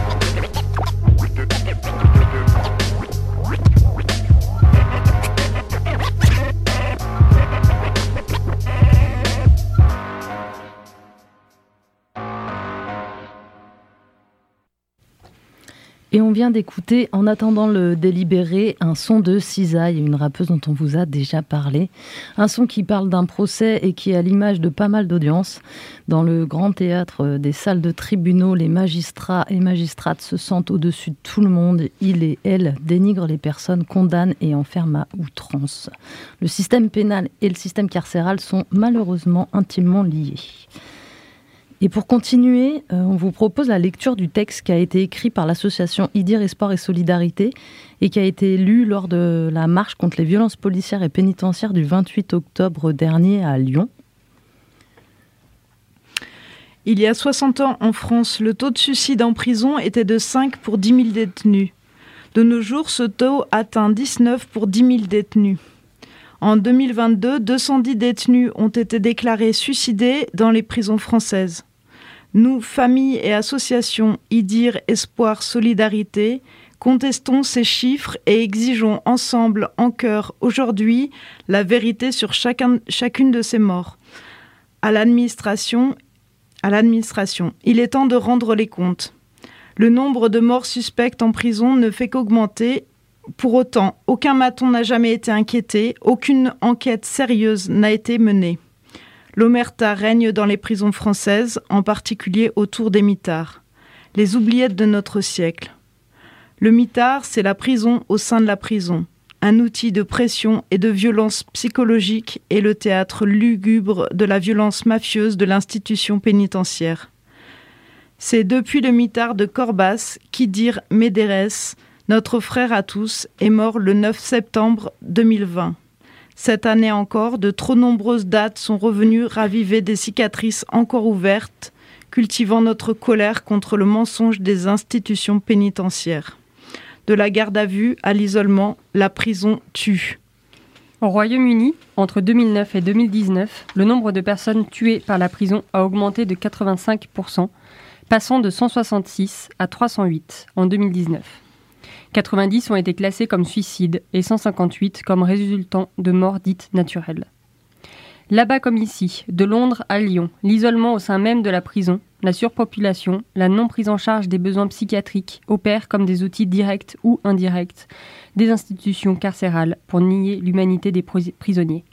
Et on vient d'écouter, en attendant le délibéré, un son de Cisaille, une rappeuse dont on vous a déjà parlé. Un son qui parle d'un procès et qui est à l'image de pas mal d'audiences. Dans le grand théâtre des salles de tribunaux, les magistrats et magistrates se sentent au-dessus de tout le monde. Ils et elles dénigrent les personnes, condamnent et enferment à outrance. Le système pénal et le système carcéral sont malheureusement intimement liés. Et pour continuer, euh, on vous propose la lecture du texte qui a été écrit par l'association Idir Espoir et Solidarité et qui a été lu lors de la marche contre les violences policières et pénitentiaires du vingt-huit octobre dernier à Lyon. Il y a soixante ans, en France, le taux de suicide en prison était de cinq pour dix mille détenus. De nos jours, ce taux atteint dix-neuf pour dix mille détenus. En deux mille vingt-deux, deux cent dix détenus ont été déclarés suicidés dans les prisons françaises. Nous, familles et associations Idir Espoir Solidarité, contestons ces chiffres et exigeons ensemble, en chœur, aujourd'hui, la vérité sur chacun, chacune de ces morts. À l'administration, à l'administration, il est temps de rendre les comptes. Le nombre de morts suspectes en prison ne fait qu'augmenter. Pour autant, aucun maton n'a jamais été inquiété, aucune enquête sérieuse n'a été menée. L'omerta règne dans les prisons françaises, en particulier autour des mitards, les oubliettes de notre siècle. Le mitard, c'est la prison au sein de la prison. un outil de pression et de violence psychologique et le théâtre lugubre de la violence mafieuse de l'institution pénitentiaire. C'est depuis le mitard de Corbas qu'Idir Médérès, notre frère à tous, est mort le neuf septembre deux mille vingt. Cette année encore, de trop nombreuses dates sont revenues raviver des cicatrices encore ouvertes, cultivant notre colère contre le mensonge des institutions pénitentiaires. De la garde à vue à l'isolement, la prison tue. Au Royaume-Uni, entre deux mille neuf et deux mille dix-neuf, le nombre de personnes tuées par la prison a augmenté de quatre-vingt-cinq pour cent, passant de cent soixante-six à trois cent huit en deux mille dix-neuf. quatre-vingt-dix ont été classés comme suicides et cent cinquante-huit comme résultant de morts dites naturelles. Là-bas comme ici, de Londres à Lyon, l'isolement au sein même de la prison, la surpopulation, la non-prise en charge des besoins psychiatriques opèrent comme des outils directs ou indirects des institutions carcérales pour nier l'humanité des prisonniers.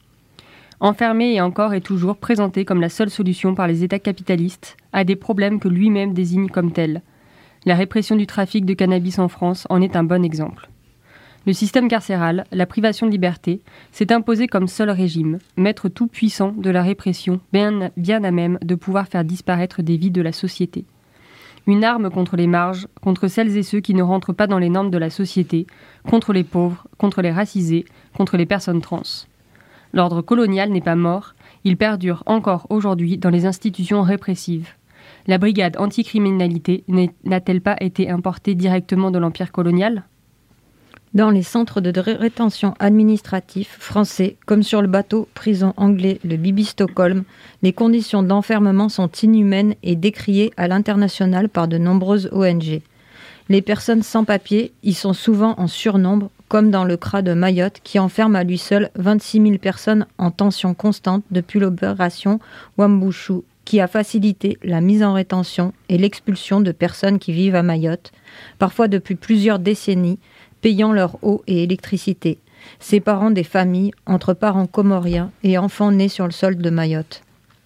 Enfermé et encore et toujours présenté comme la seule solution par les États capitalistes à des problèmes que lui-même désigne comme tels. La répression du trafic de cannabis en France en est un bon exemple. Le système carcéral, la privation de liberté, s'est imposé comme seul régime, maître tout-puissant de la répression, bien, bien à même de pouvoir faire disparaître des vies de la société. Une arme contre les marges, contre celles et ceux qui ne rentrent pas dans les normes de la société, contre les pauvres, contre les racisés, contre les personnes trans. L'ordre colonial n'est pas mort, il perdure encore aujourd'hui dans les institutions répressives. La brigade anticriminalité n'a-t-elle pas été importée directement de l'empire colonial ? Dans les centres de rétention administratifs français, comme sur le bateau prison anglais le Bibi Stockholm, les conditions d'enfermement sont inhumaines et décriées à l'international par de nombreuses O N G. Les personnes sans papier y sont souvent en surnombre, comme dans le C R A de Mayotte, qui enferme à lui seul vingt-six mille personnes en tension constante depuis l'opération Wambushu, qui a facilité la mise en rétention et l'expulsion de personnes qui vivent à Mayotte, parfois depuis plusieurs décennies, payant leur eau et électricité, séparant des familles entre parents comoriens et enfants nés sur le sol de Mayotte.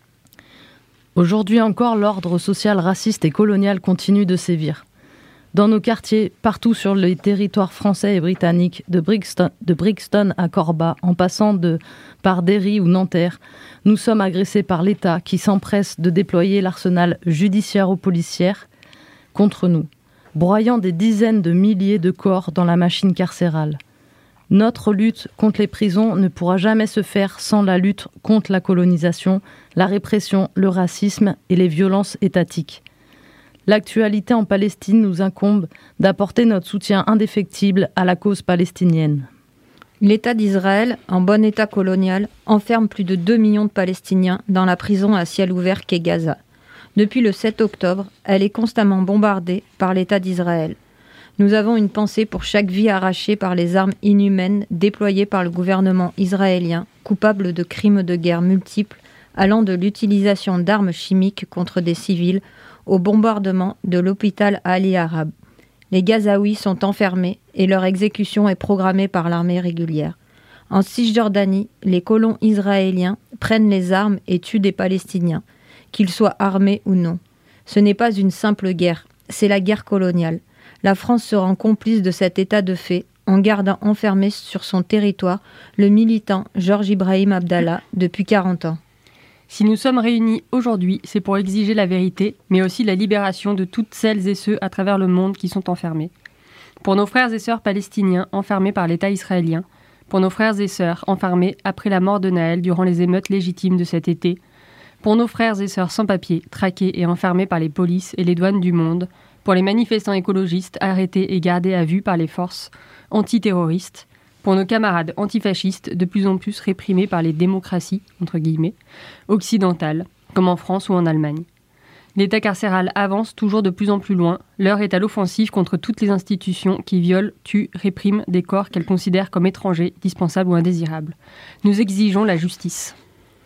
Aujourd'hui encore, l'ordre social raciste et colonial continue de sévir. Dans nos quartiers, partout sur les territoires français et britanniques, de Brixton, de Brixton à Corba, en passant de, par Derry ou Nanterre, nous sommes agressés par l'État qui s'empresse de déployer l'arsenal judiciaire-policière contre nous, broyant des dizaines de milliers de corps dans la machine carcérale. Notre lutte contre les prisons ne pourra jamais se faire sans la lutte contre la colonisation, la répression, le racisme et les violences étatiques. L'actualité en Palestine nous incombe d'apporter notre soutien indéfectible à la cause palestinienne. L'État d'Israël, en bon état colonial, enferme plus de deux millions de Palestiniens dans la prison à ciel ouvert qu'est Gaza. Depuis le sept octobre, elle est constamment bombardée par l'État d'Israël. Nous avons une pensée pour chaque vie arrachée par les armes inhumaines déployées par le gouvernement israélien, coupable de crimes de guerre multiples, allant de l'utilisation d'armes chimiques contre des civils au bombardement de l'hôpital Ali Arab. Les Gazaouis sont enfermés et leur exécution est programmée par l'armée régulière. En Cisjordanie, les colons israéliens prennent les armes et tuent des Palestiniens, qu'ils soient armés ou non. Ce n'est pas une simple guerre, c'est la guerre coloniale. La France se rend complice de cet état de fait en gardant enfermé sur son territoire le militant Georges Ibrahim Abdallah depuis quarante ans. Si nous sommes réunis aujourd'hui, c'est pour exiger la vérité, mais aussi la libération de toutes celles et ceux à travers le monde qui sont enfermés. Pour nos frères et sœurs palestiniens enfermés par l'État israélien, pour nos frères et sœurs enfermés après la mort de Naël durant les émeutes légitimes de cet été, pour nos frères et sœurs sans papier, traqués et enfermés par les polices et les douanes du monde, pour les manifestants écologistes arrêtés et gardés à vue par les forces antiterroristes, pour nos camarades antifascistes de plus en plus réprimés par les démocraties, entre guillemets, occidentales, comme en France ou en Allemagne. L'État carcéral avance toujours de plus en plus loin. L'heure est à l'offensive contre toutes les institutions qui violent, tuent, répriment des corps qu'elles considèrent comme étrangers, dispensables ou indésirables. Nous exigeons la justice.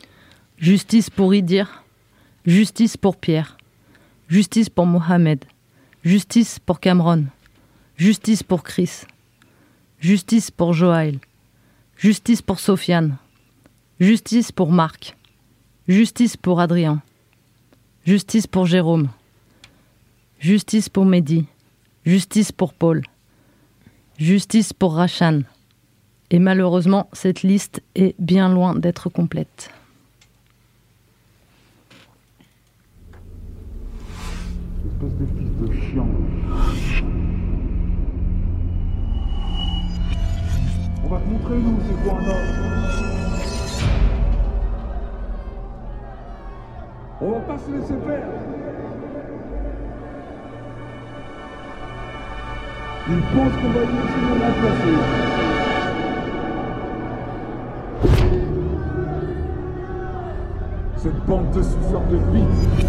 Justice pour Idir, justice pour Pierre, justice pour Mohamed, justice pour Cameron, justice pour Chris, justice pour Joaël, justice pour Sofiane, justice pour Marc, justice pour Adrien, justice pour Jérôme, justice pour Mehdi, justice pour Paul, justice pour Rachan, Et malheureusement, cette liste est bien loin d'être complète. Espèce de fils de chien. On va te montrer, nous, c'est quoi un homme. On va pas se laisser faire. Ils pensent qu'on va y laisser nous remplacer. Cette bande de suceurs de vie.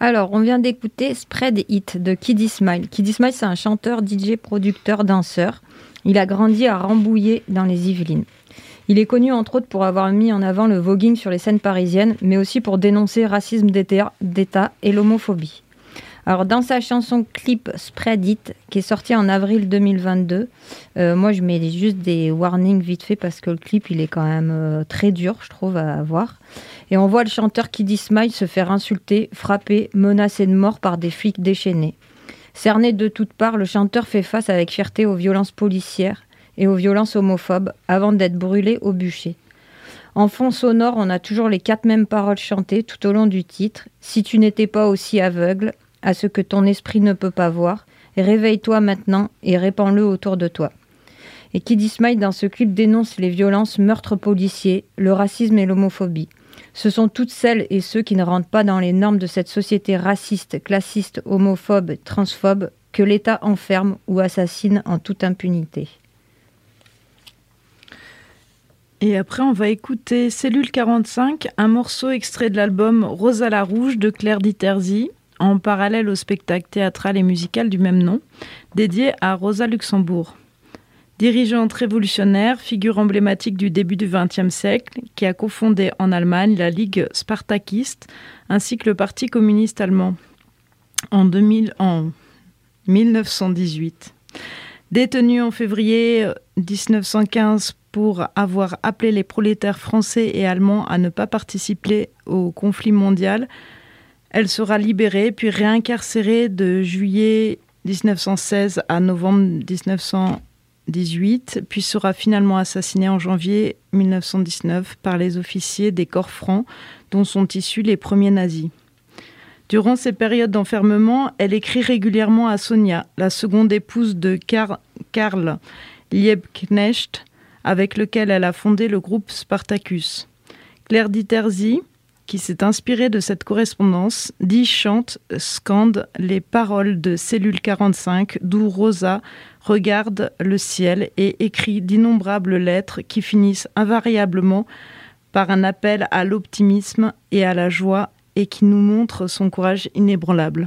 Alors, on vient d'écouter Spread It de Kiddy Smile. Kiddy Smile, c'est un chanteur, D J, producteur, danseur. Il a grandi à Rambouillet, dans les Yvelines. Il est connu, entre autres, pour avoir mis en avant le voguing sur les scènes parisiennes, mais aussi pour dénoncer le racisme d'État et l'homophobie. Alors, dans sa chanson clip Spread It, qui est sortie en avril deux mille vingt-deux, euh, moi, je mets juste des warnings vite fait parce que le clip, il est quand même euh, très dur, je trouve, à voir. Et on voit le chanteur Kiddy Smile se faire insulter, frapper, menacer de mort par des flics déchaînés. Cerné de toutes parts, le chanteur fait face avec fierté aux violences policières et aux violences homophobes avant d'être brûlé au bûcher. En fond sonore, on a toujours les quatre mêmes paroles chantées tout au long du titre. « Si tu n'étais pas aussi aveugle à ce que ton esprit ne peut pas voir, réveille-toi maintenant et répands-le autour de toi. » Et Kiddy Smile, dans ce clip, dénonce les violences, meurtres policiers, le racisme et l'homophobie. Ce sont toutes celles et ceux qui ne rentrent pas dans les normes de cette société raciste, classiste, homophobe, transphobe, que l'État enferme ou assassine en toute impunité. Et après, on va écouter Cellule quarante-cinq, un morceau extrait de l'album Rosa la Rouge de Claire Diterzi, en parallèle au spectacle théâtral et musical du même nom, dédié à Rosa Luxembourg. Dirigeante révolutionnaire, figure emblématique du début du vingtième siècle, qui a cofondé en Allemagne la Ligue spartakiste ainsi que le Parti communiste allemand en, deux mille, en mille neuf cent dix-huit. Détenue en février dix-neuf cent quinze pour avoir appelé les prolétaires français et allemands à ne pas participer au conflit mondial, elle sera libérée puis réincarcérée de juillet dix-neuf cent seize à novembre dix-neuf cent dix-huit, puis sera finalement assassinée en janvier mille neuf cent dix-neuf par les officiers des corps francs dont sont issus les premiers nazis. Durant ces périodes d'enfermement, elle écrit régulièrement à Sonia, la seconde épouse de Karl, Karl Liebknecht, avec lequel elle a fondé le groupe Spartacus. Claire Diterzi, qui s'est inspirée de cette correspondance, dit, chante, scande les paroles de Cellule quarante-cinq, d'où Rosa regarde le ciel et écrit d'innombrables lettres qui finissent invariablement par un appel à l'optimisme et à la joie et qui nous montrent son courage inébranlable.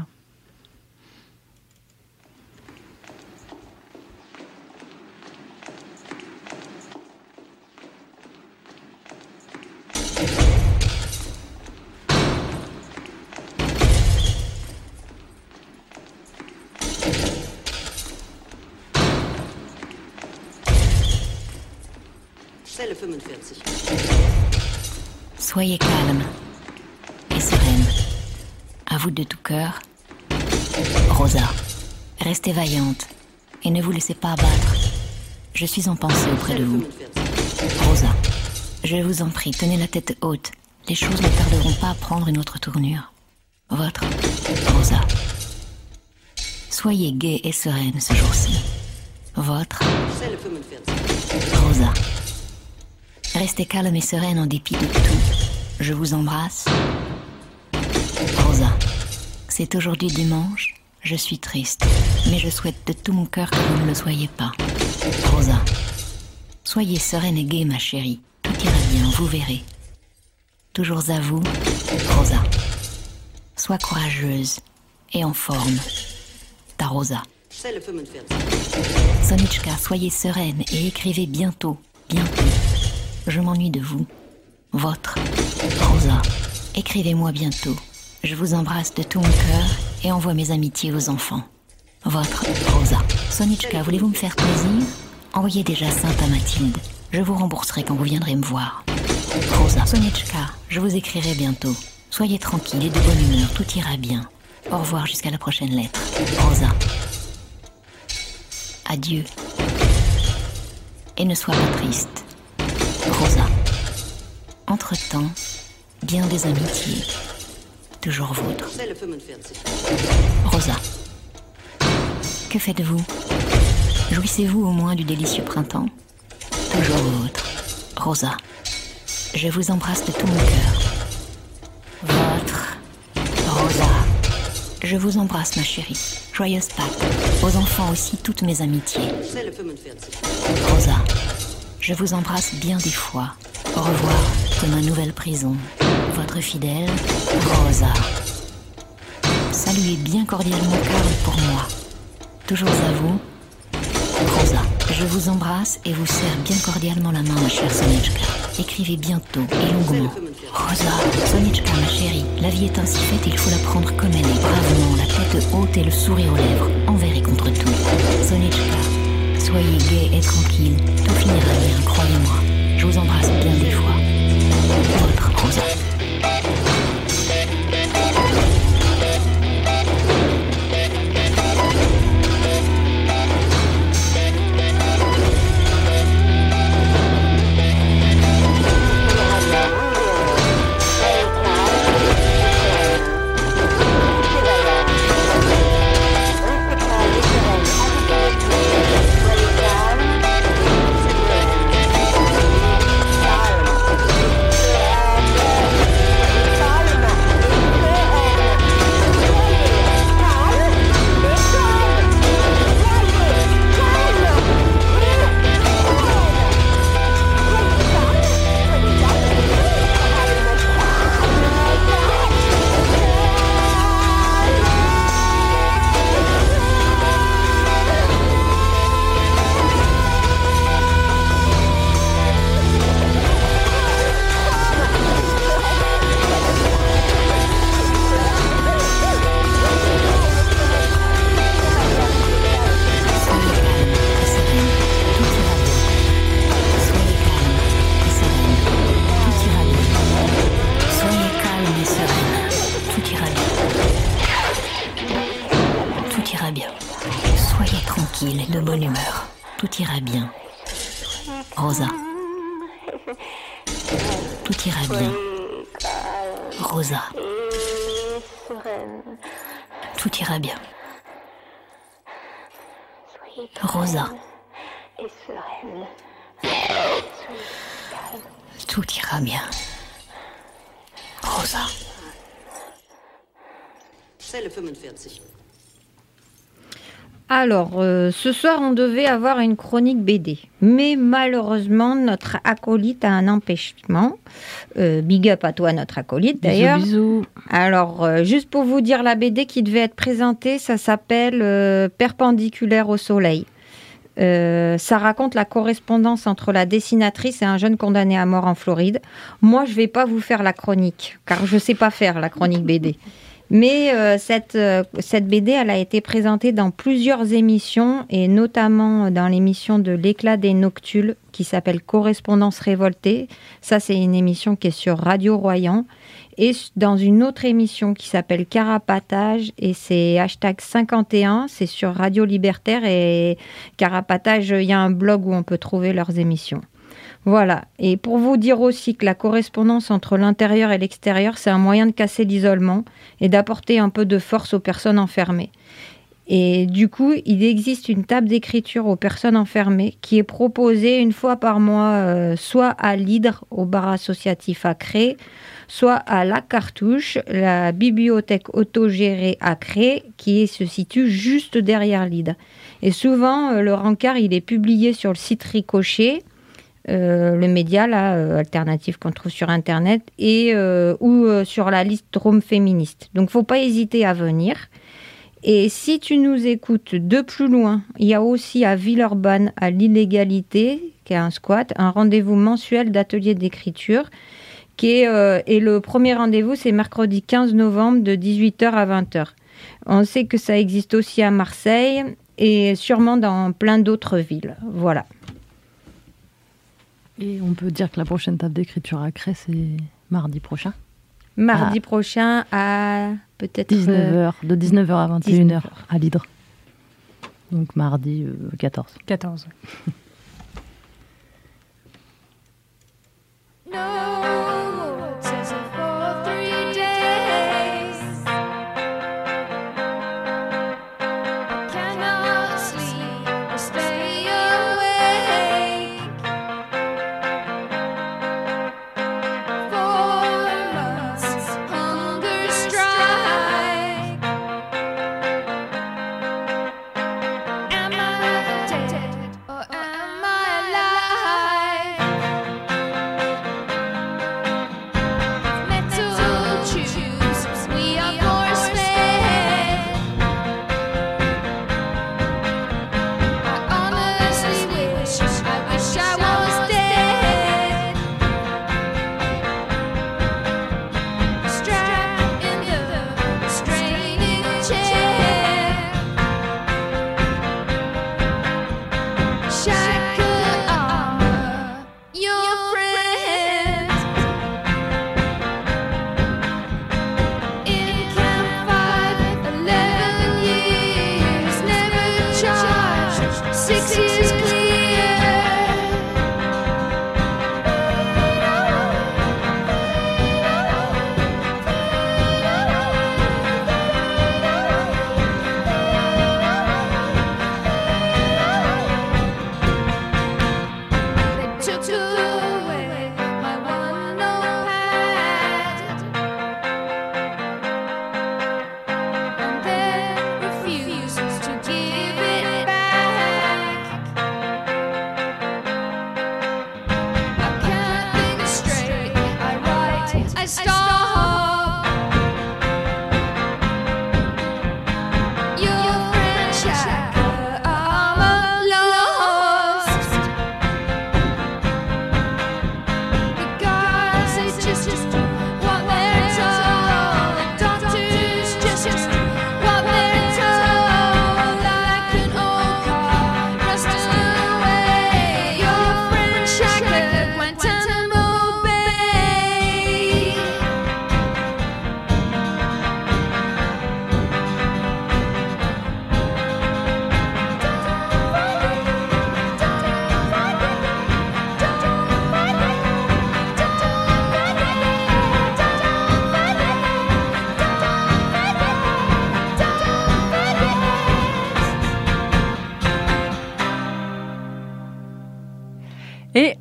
Soyez calme et sereine. À vous de tout cœur. Rosa, restez vaillante et ne vous laissez pas abattre. Je suis en pensée auprès de vous. Rosa, je vous en prie, tenez la tête haute. Les choses ne tarderont pas à prendre une autre tournure. Votre Rosa. Soyez gaie et sereine ce jour-ci. Votre Rosa. Restez calme et sereine en dépit de tout. Je vous embrasse. Rosa. C'est aujourd'hui dimanche. Je suis triste. Mais je souhaite de tout mon cœur que vous ne le soyez pas. Rosa. Soyez sereine et gaie, ma chérie. Tout ira bien, vous verrez. Toujours à vous, Rosa. Sois courageuse et en forme. Ta Rosa. Sonichka, soyez sereine et écrivez bientôt, bientôt. Je m'ennuie de vous. Votre Rosa. Écrivez-moi bientôt. Je vous embrasse de tout mon cœur et envoie mes amitiés aux enfants. Votre Rosa. Sonichka, voulez-vous me faire plaisir? Envoyez des jacinthes à Mathilde. Je vous rembourserai quand vous viendrez me voir. Rosa. Sonichka, je vous écrirai bientôt. Soyez tranquille et de bonne humeur, tout ira bien. Au revoir jusqu'à la prochaine lettre. Rosa. Adieu. Et ne sois pas triste. Rosa. Entre-temps, bien des amitiés. Toujours vôtre. Rosa. Que faites-vous? Jouissez-vous au moins du délicieux printemps? Toujours vôtre. Rosa. Je vous embrasse de tout mon cœur. Votre Rosa. Je vous embrasse, ma chérie. Joyeuse Pâques. Aux enfants aussi, toutes mes amitiés. Rosa. Je vous embrasse bien des fois. Au revoir de ma nouvelle prison. Votre fidèle Rosa. saluez bien cordialement Karl pour moi. Toujours à vous, Rosa. Je vous embrasse et vous serre bien cordialement la main, ma chère Sonitchka. Écrivez bientôt et longuement. Rosa, Sonitchka, ma chérie, la vie est ainsi faite, il faut la prendre comme elle est, bravement, la tête haute et le sourire aux lèvres, envers et contre tout. Sonitchka, soyez gai et tranquille, tout finira bien, croyez-moi. Je vous embrasse bien des fois. Votre Rosa. De bonne humeur. Tout ira bien. Rosa. Tout ira bien. Rosa. Tout ira bien. Rosa. Tout ira bien. Rosa. Zelle fünfundvierzig. Alors, euh, ce soir, on devait avoir une chronique B D. Mais malheureusement, notre acolyte a un empêchement. Euh, big up à toi, notre acolyte, d'ailleurs. Bisous, bisous. Alors, euh, juste pour vous dire, la B D qui devait être présentée, ça s'appelle euh, Perpendiculaire au soleil. Euh, ça raconte la correspondance entre la dessinatrice et un jeune condamné à mort en Floride. Moi, je ne vais pas vous faire la chronique, car je ne sais pas faire la chronique B D. Mais euh, cette, euh, cette B D, elle a été présentée dans plusieurs émissions, et notamment dans l'émission de l'Éclat des Noctules, qui s'appelle Correspondance révoltée. Ça, c'est une émission qui est sur Radio Royan. Et dans une autre émission qui s'appelle Carapatage, et c'est hashtag cinquante et un, c'est sur Radio Libertaire. Et Carapatage, il y a un blog où on peut trouver leurs émissions. Voilà. Et pour vous dire aussi que la correspondance entre l'intérieur et l'extérieur, c'est un moyen de casser l'isolement et d'apporter un peu de force aux personnes enfermées. Et du coup, il existe une table d'écriture aux personnes enfermées qui est proposée une fois par mois, euh, soit à l'Hydre, au bar associatif à Cré, soit à La Cartouche, la bibliothèque autogérée à Cré, qui se situe juste derrière l'Hydre. Et souvent, euh, le rencard, il est publié sur le site Ricochet, Euh, le média là, euh, alternatif qu'on trouve sur Internet, et, euh, ou euh, sur la liste Drôme féministe. Donc, il ne faut pas hésiter à venir. Et si tu nous écoutes de plus loin, il y a aussi à Villeurbanne, à l'Illégalité, qui est un squat, un rendez-vous mensuel d'atelier d'écriture. Qui est, euh, et le premier rendez-vous, c'est mercredi quinze novembre de dix-huit heures à vingt heures. On sait que ça existe aussi à Marseille et sûrement dans plein d'autres villes. Voilà. Et on peut dire que la prochaine table d'écriture à Cré, c'est mardi prochain. Mardi ah. prochain à peut-être... dix-neuf heures, de dix-neuf heures à vingt et une heures à l'Hydre. Donc mardi euh, quatorze. quatorze. Am I dead or am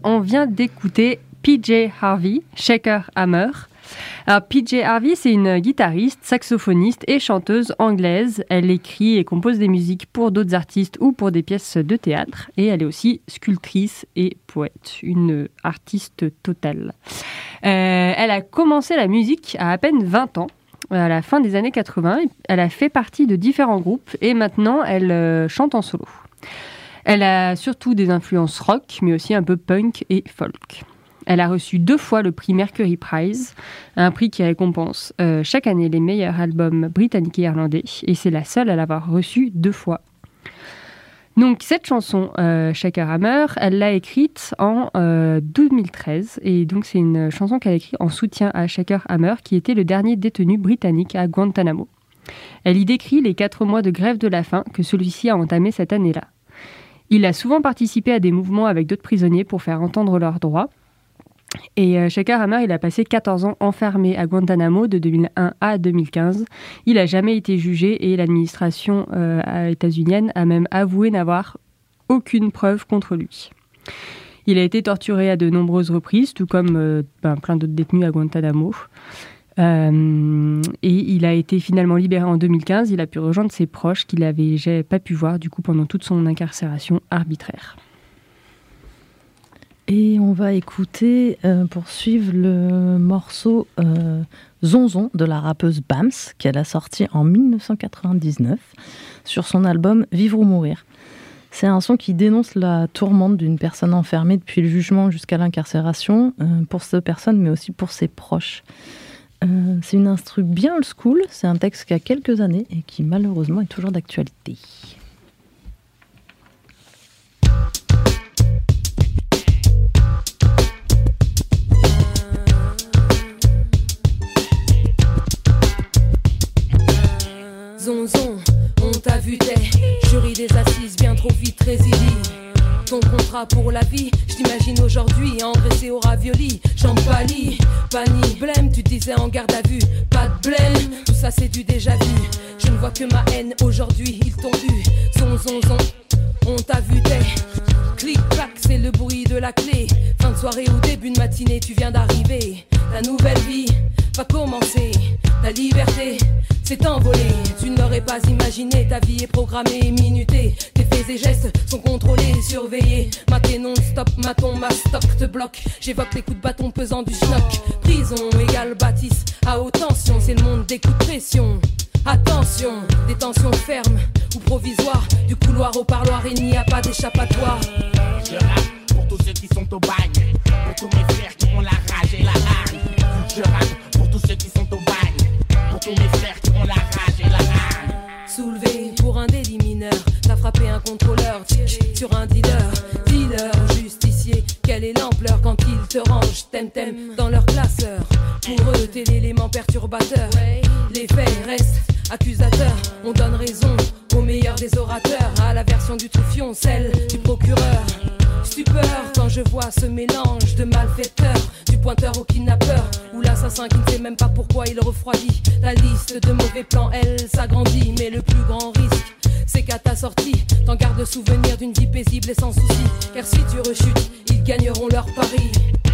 on vient d'écouter P J Harvey, Shaker Hammer. Alors, P J Harvey, c'est une guitariste, saxophoniste et chanteuse anglaise. Elle écrit et compose des musiques pour d'autres artistes ou pour des pièces de théâtre. Et elle est aussi sculptrice et poète, une artiste totale. Euh, elle a commencé la musique à à peine vingt ans, à la fin des années quatre-vingts. Elle a fait partie de différents groupes et maintenant elle euh, chante en solo. Elle a surtout des influences rock, mais aussi un peu punk et folk. Elle a reçu deux fois le prix Mercury Prize, un prix qui récompense euh, chaque année les meilleurs albums britanniques et irlandais, et c'est la seule à l'avoir reçu deux fois. Donc cette chanson, euh, Shaker Hammer, elle l'a écrite en euh, deux mille treize, et donc c'est une chanson qu'elle a écrite en soutien à Shaker Hammer, qui était le dernier détenu britannique à Guantanamo. Elle y décrit les quatre mois de grève de la faim que celui-ci a entamé cette année-là. Il a souvent participé à des mouvements avec d'autres prisonniers pour faire entendre leurs droits. Et euh, Shaker Hammer, il a passé quatorze ans enfermé à Guantanamo de deux mille un à deux mille quinze. Il n'a jamais été jugé et l'administration euh, états-unienne a même avoué n'avoir aucune preuve contre lui. Il a été torturé à de nombreuses reprises, tout comme euh, ben, plein d'autres détenus à Guantanamo. Euh, et il a été finalement libéré en deux mille quinze. Il a pu rejoindre ses proches qu'il n'avait pas pu voir du coup, pendant toute son incarcération arbitraire. Et on va écouter, euh, pour suivre, le morceau euh, Zonzon de la rappeuse Bams, qu'elle a sorti en dix-neuf cent quatre-vingt-dix-neuf sur son album Vivre ou mourir. C'est un son qui dénonce la tourmente d'une personne enfermée depuis le jugement jusqu'à l'incarcération, euh, pour cette personne, mais aussi pour ses proches. Euh, c'est une instru bien old school, c'est un texte qui a quelques années et qui malheureusement est toujours d'actualité. Zonzon, on t'a vu, t'es jury des assises, bien trop vite résilie. Ton contrat pour la vie, je t'imagine aujourd'hui engraissé au ravioli. J'en pâlis, panique, blême, tu disais en garde à vue. Pas de blême, tout ça c'est du déjà vu. Je ne vois que ma haine aujourd'hui, ils t'ont eu. Zonzon, zon, on t'a vu, t'es clic-clac, c'est le bruit de la clé. Fin de soirée ou début de matinée, tu viens d'arriver. Ta nouvelle vie va commencer, ta liberté s'est envolée. Tu ne l'aurais pas imaginé, ta vie est programmée, minutée. Tes faits et gestes sont contrôlés, surveillés. Maté non-stop, maton, ma stock te bloque. J'évoque les coups de bâton pesant du schnock. Prison égale bâtisse à haute tension, c'est le monde des coups de pression. Attention, détention ferme ou provisoire. Du couloir au parloir, il n'y a pas d'échappatoire. Je rappe pour tous ceux qui sont au bagne, pour tous mes frères qui ont la rage et la hargne. Je rappe pour tous ceux qui sont au bagne, pour tous mes frères qui ont la rage et la hargne. Soulevé pour un délit mineur, t'as frappé un contrôleur, tiré sur un dealer. Dealer, justicier, quelle est l'ampleur quand ils te rangent, t'aimes, t'aimes dans leur classeur. Pour eux, t'es l'élément perturbateur. Les faits restent accusateurs, on donne raison au meilleur des orateurs, à la version du Truffion, celle du procureur. Stupeur quand je vois ce mélange de malfaiteurs, du pointeur au kidnappeur, ou l'assassin qui ne sait même pas pourquoi il refroidit. La liste de mauvais plans, elle s'agrandit, mais le plus grand risque, c'est qu'à ta sortie, t'en gardes souvenir d'une vie paisible et sans souci. Car si tu rechutes, ils gagneront leur pari.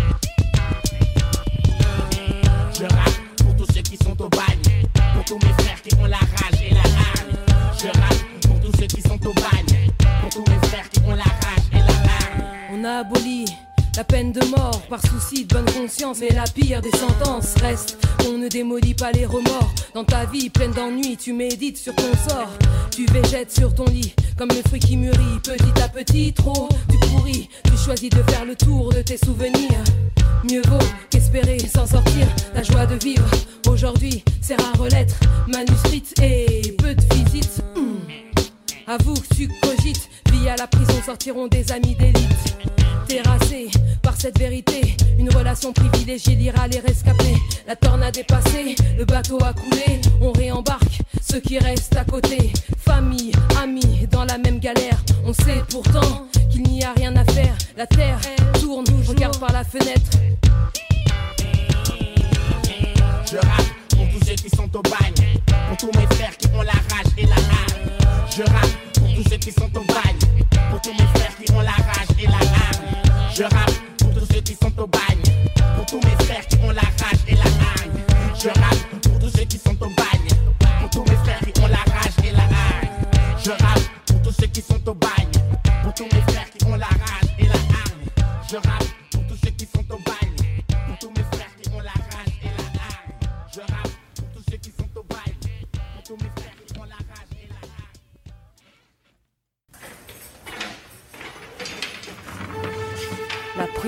Je rappe pour tous ceux qui sont au bagne, pour tous mes frères qui ont la rage et la hargne. Je rappe pour tous ceux qui sont au bagne, pour tous mes frères qui ont la rage et la hargne. On a aboli la peine de mort par souci de bonne conscience, mais la pire des sentences reste qu'on ne démolit pas les remords. Dans ta vie pleine d'ennuis, tu médites sur ton sort. Tu végètes sur ton lit comme le fruit qui mûrit. Petit à petit, trop, tu pourris. Tu choisis de faire le tour de tes souvenirs. Mieux vaut qu'espérer s'en sortir. La joie de vivre aujourd'hui, c'est rare lettre manuscrite et peu de visites. Mmh. Avoue que tu cogites, vie à la prison sortiront des amis d'élite. Terrassé par cette vérité, une relation privilégiée lira les rescapés. La tornade est passée, le bateau a coulé, on réembarque ceux qui restent à côté. Famille, amis, dans la même galère, on sait pourtant qu'il n'y a rien à faire. La terre tourne, regarde par la fenêtre. Je rappe pour tous ceux qui sont au bagne, pour tous mes frères qui ont la rage et la hargne. Je rappe pour tous ceux qui sont au bagne, pour tous mes frères qui ont la rage et la hargne. Je rappe pour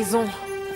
prison.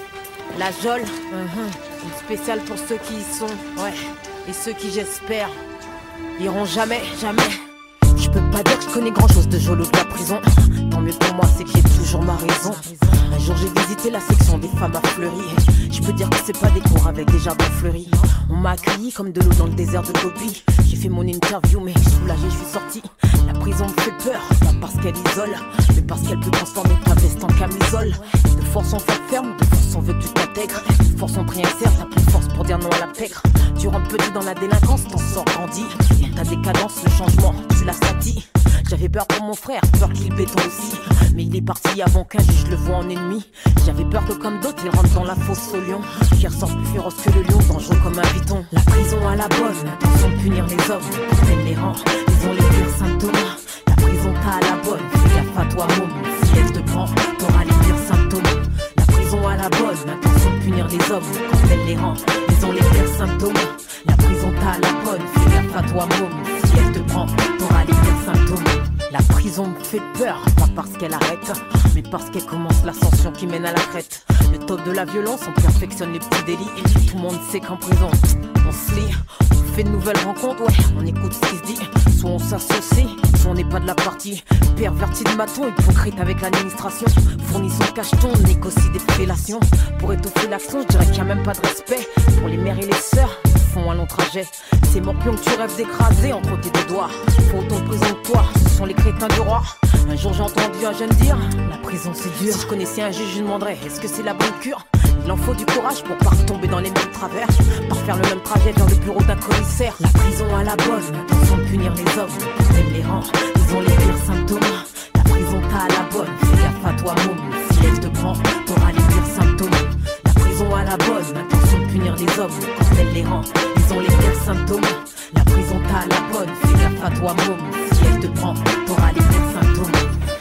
La geôle, uh-huh. Une spéciale pour ceux qui y sont, ouais. Et ceux qui, j'espère, iront jamais, jamais. Je peux pas dire que je connais grand chose de geôle ou de la prison. Tant mieux pour moi, c'est que j'ai toujours ma raison. Un jour j'ai visité la section des femmes à Fleury. Je peux dire que c'est pas des cours avec des jardins fleuris. On m'a accueilli comme de l'eau dans le désert de Gobi. J'ai fait mon interview mais soulagé, je suis sorti. La prison me fait peur, pas parce qu'elle isole, mais parce qu'elle peut transformer ta veste en camisole. De force on fait ferme, de force on veut que tu t'intègres. De force on prie un cerf, t'as plus de force pour dire non à la pègre. Tu rentres petit dans la délinquance, t'en sors grandi. Ta décadence, le changement, tu l'as senti. J'avais peur pour mon frère, peur qu'il béton aussi. Mais il est parti avant qu'un juge le voie en ennemi. J'avais peur que comme d'autres, il rentre dans la fosse au lion. Qui ressort plus féroce que le lion, dangereux comme un python. La prison à la bonne, intention de punir les hommes. Elle les rend, ils ont les pires symptômes. La prison t'a à la bonne, fais gaffe à toi môme. Si elle te prend, t'auras les pires symptômes. La prison à la bonne, intention de punir les hommes. Quand elle les rend, ils ont les pires symptômes. La prison t'a à la bonne, fais gaffe à toi môme. Si elle te prend, t'auras les pires symptômes. La prison me fait peur, pas parce qu'elle arrête, mais parce qu'elle commence l'ascension qui mène à la crête. Le top de la violence, on perfectionne les petits délits. Et tout le monde sait qu'en prison, on se lit, on fait de nouvelles rencontres, ouais, on écoute ce qui se dit. Soit on s'associe, soit on n'est pas de la partie. Perverti de maton, hypocrite avec l'administration. Fournissant cacheton, négocie des fellations. Pour étouffer l'action, je dirais qu'il n'y a même pas de respect. Pour les mères et les sœurs, ils font un long trajet. Ces morpions que tu rêves d'écraser entre tes deux doigts. Faut autant de prison que toi, ce sont les crétins du roi. Un jour j'ai entendu un jeune dire, la prison c'est dur. Si je connaissais un juge, je lui demanderais, est-ce que c'est la bonne cure? Il en faut du courage pour pas retomber dans les mêmes travers. Pas faire le même trajet vers le bureau d'un commissaire. La prison à la bonne, intention de punir les hommes. Elle les rend, ils ont les pires symptômes. La prison t'a à la bonne, fais gaffe à toi môme. Si elle te prend, t'auras les pires symptômes. La prison à la bonne, intention de punir les hommes. Quand elle les rend, ils ont les pires symptômes. La prison t'a à la bonne, fais gaffe à toi môme. Si elle te prend, t'auras les pires symptômes.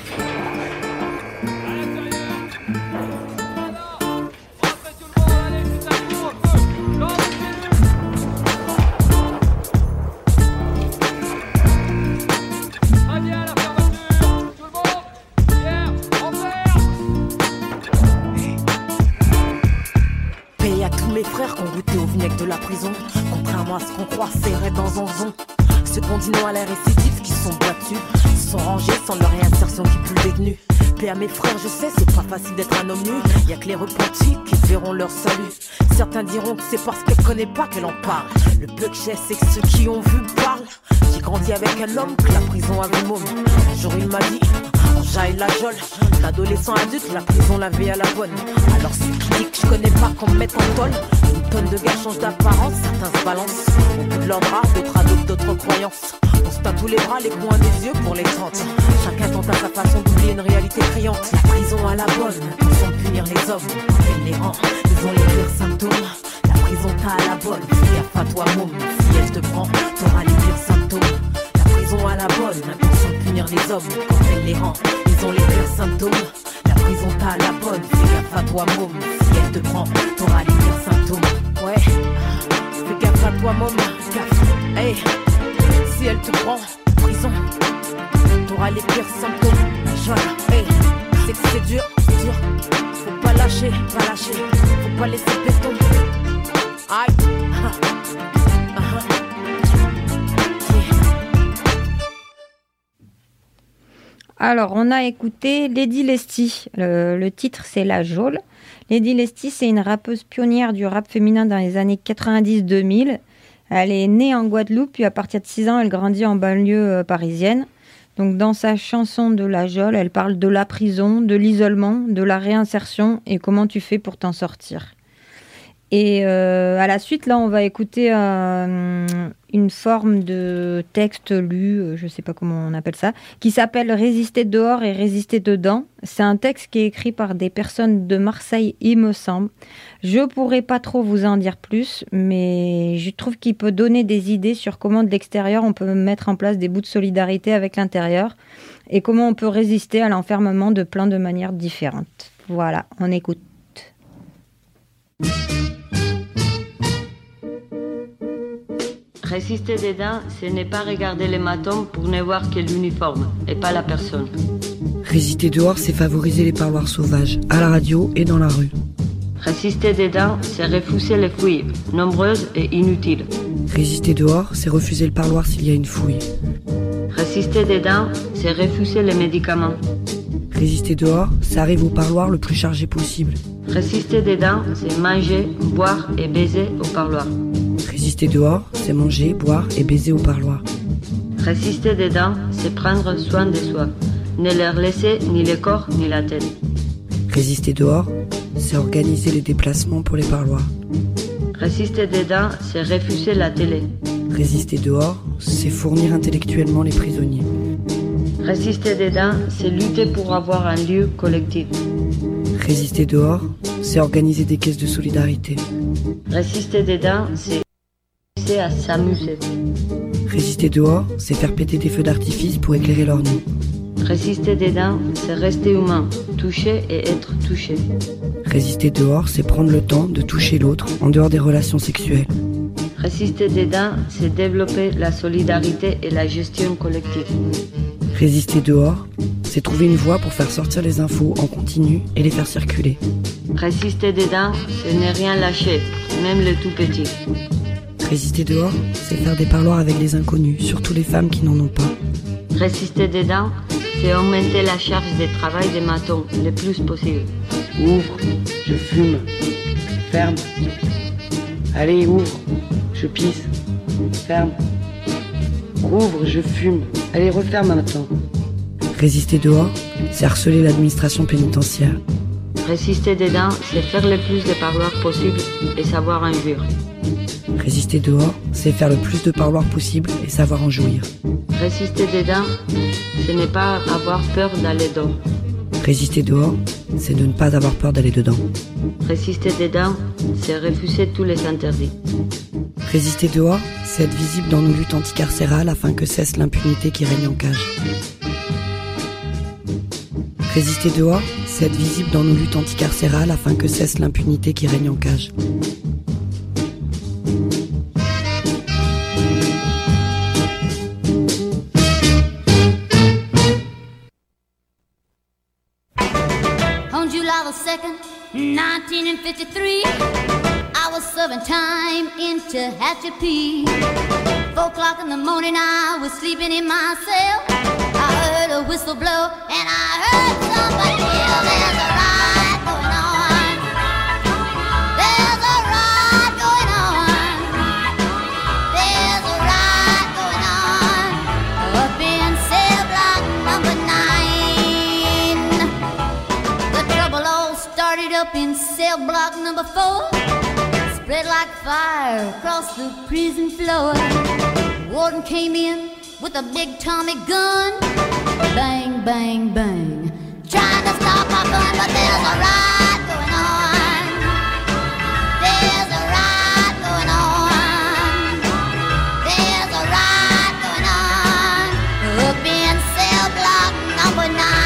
Paye à tous mes frères qui ont goûté au vinaigre de la prison. Contrairement à ce qu'on croit, serrés dans un zon. Ceux qu'on dit non à la récidive qui sont battus, sont rangés sans leur réinsertion qui pue le détenu. Paix à mes frères, je sais, c'est pas facile d'être un homme nu. Y'a que les repentis qui verront leur salut. Certains diront que c'est parce qu'elle connaît pas qu'elle en parle. Le peu que j'ai, c'est que ceux qui ont vu parlent. J'ai grandi avec un homme que la prison avait môme. Un jour il m'a dit, on jaille la geôle. L'adolescent adulte, la prison l'avait à la bonne. Alors ceux qui disent que je connais pas qu'on me mette en tôle. Une tonne de gars changent d'apparence, certains se balancent. Au bout de leurs bras, d'autres adoptent d'autres croyances. On se tatoue les bras, les coins des yeux pour les trente. Chacun tente à sa façon d'oublier une réalité criante. La prison à la bonne, intention de punir les hommes. Elle les rend, ils ont les pires symptômes. La prison t'a à la bonne, fais gaffe à toi môme. Si elle te prend, t'auras les pires symptômes. La prison à la bonne, intention de punir les hommes. Quand elle les rend, ils ont les pires symptômes. La prison t'a à la bonne, fais gaffe à toi môme. Si elle te prend, t'auras les pires symptômes. Ouais, fais gaffe à toi môme, gaffe. Hey, si elle te prend, prison, t'auras les pires symptômes. La geôle, hey, c'est que c'est dur, c'est dur. Faut pas lâcher, pas lâcher. Faut pas laisser béton. Aïe, ah, ah, ah. Alors, on a écouté Lady Lesty. Le, le titre, c'est La Geôle. Lady Lesty, c'est une rappeuse pionnière du rap féminin dans les années quatre-vingt-dix deux mille. Elle est née en Guadeloupe, puis à partir de six ans, elle grandit en banlieue euh, parisienne. Donc, dans sa chanson de La Geôle, elle parle de la prison, de l'isolement, de la réinsertion et comment tu fais pour t'en sortir. Et euh, à la suite, là, on va écouter euh, une forme de texte lu, euh, je ne sais pas comment on appelle ça, qui s'appelle « Résister dehors et résister dedans ». C'est un texte qui est écrit par des personnes de Marseille, il me semble. Je ne pourrais pas trop vous en dire plus, mais je trouve qu'il peut donner des idées sur comment de l'extérieur on peut mettre en place des bouts de solidarité avec l'intérieur et comment on peut résister à l'enfermement de plein de manières différentes. Voilà, on écoute. Résister dedans, ce n'est pas regarder les matons pour ne voir que l'uniforme et pas la personne. Résister dehors, c'est favoriser les parloirs sauvages, à la radio et dans la rue. Résister dedans, c'est refuser les fouilles, nombreuses et inutiles. Résister dehors, c'est refuser le parloir s'il y a une fouille. Résister dedans, c'est refuser les médicaments. Résister dehors, ça arrive au parloir le plus chargé possible. Résister dedans, c'est manger, boire et baiser au parloir. Résister dehors, c'est manger, boire et baiser au parloir. Résister dedans, c'est prendre soin de soi. Ne leur laisser ni le corps ni la tête. Résister dehors, c'est organiser les déplacements pour les parloirs. Résister dedans, c'est refuser la télé. Résister dehors, c'est fournir intellectuellement les prisonniers. Résister dedans, c'est lutter pour avoir un lieu collectif. Résister dehors, c'est organiser des caisses de solidarité. Résister dedans, c'est c'est à s'amuser. Résister dehors, c'est faire péter des feux d'artifice pour éclairer leur nuit. Résister dedans, c'est rester humain, toucher et être touché. Résister dehors, c'est prendre le temps de toucher l'autre en dehors des relations sexuelles. Résister dedans, c'est développer la solidarité et la gestion collective. Résister dehors, c'est trouver une voie pour faire sortir les infos en continu et les faire circuler. Résister dedans, c'est ne rien lâcher, même les tout petits. Résister dehors, c'est faire des parloirs avec les inconnus, surtout les femmes qui n'en ont pas. Résister dedans, c'est augmenter la charge de travail des matons le plus possible. Ouvre, je fume. Ferme. Allez, ouvre, je pisse. Ferme. Ouvre, je fume. Allez, referme maintenant. Résister dehors, c'est harceler l'administration pénitentiaire. Résister dedans, c'est faire le plus de parloirs possible et savoir injure. Résister dehors, c'est faire le plus de parloirs possible et savoir en jouir. Résister dedans, ce n'est pas avoir peur d'aller dedans. Résister dehors, c'est de ne pas avoir peur d'aller dedans. Résister dedans, c'est refuser tous les interdits. Résister dehors, c'est être visible dans nos luttes anticarcérales afin que cesse l'impunité qui règne en cage. Résister dehors, c'est être visible dans nos luttes anticarcérales afin que cesse l'impunité qui règne en cage. On July the second, nineteen fifty-three, I was serving time in Tehachapi. Four o'clock in the morning, I was sleeping in my cell. I heard a whistle blow, and I heard somebody yell, "There's a riot going on! There's a riot going on! There's a riot going on up in cell block number nine." The trouble all started up in cell block number four, spread like fire across the prison floor. Warden came in with a big Tommy gun, bang, bang, bang, trying to stop my gun, but there's a riot going on. There's a riot going on. There's a riot going on up in cell block number nine.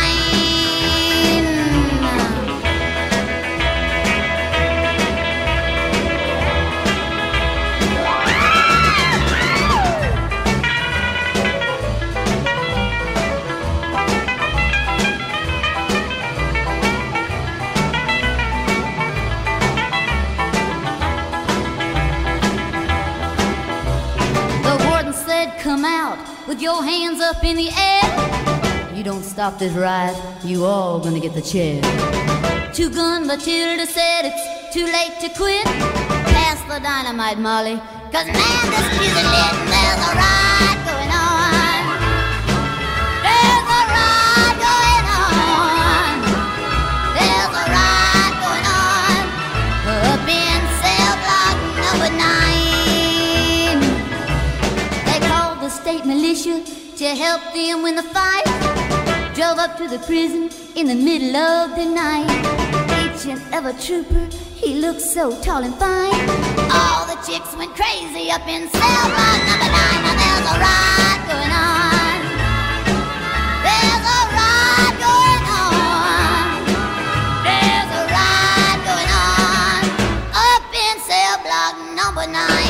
Come out with your hands up in the air. You don't stop this riot, you all gonna get the chair. Two-Gun Matilda said it's too late to quit. Pass the dynamite, Molly, cause man, this music lit. There's a riot going on. There's a riot going on. There's a riot going on up in cell block number nine. State militia to help them win the fight. Drove up to the prison in the middle of the night. Each and every trooper, he looked so tall and fine. All the chicks went crazy up in cell block number nine. Now there's a riot going on. There's a riot going on. There's a riot going on up in cell block number nine.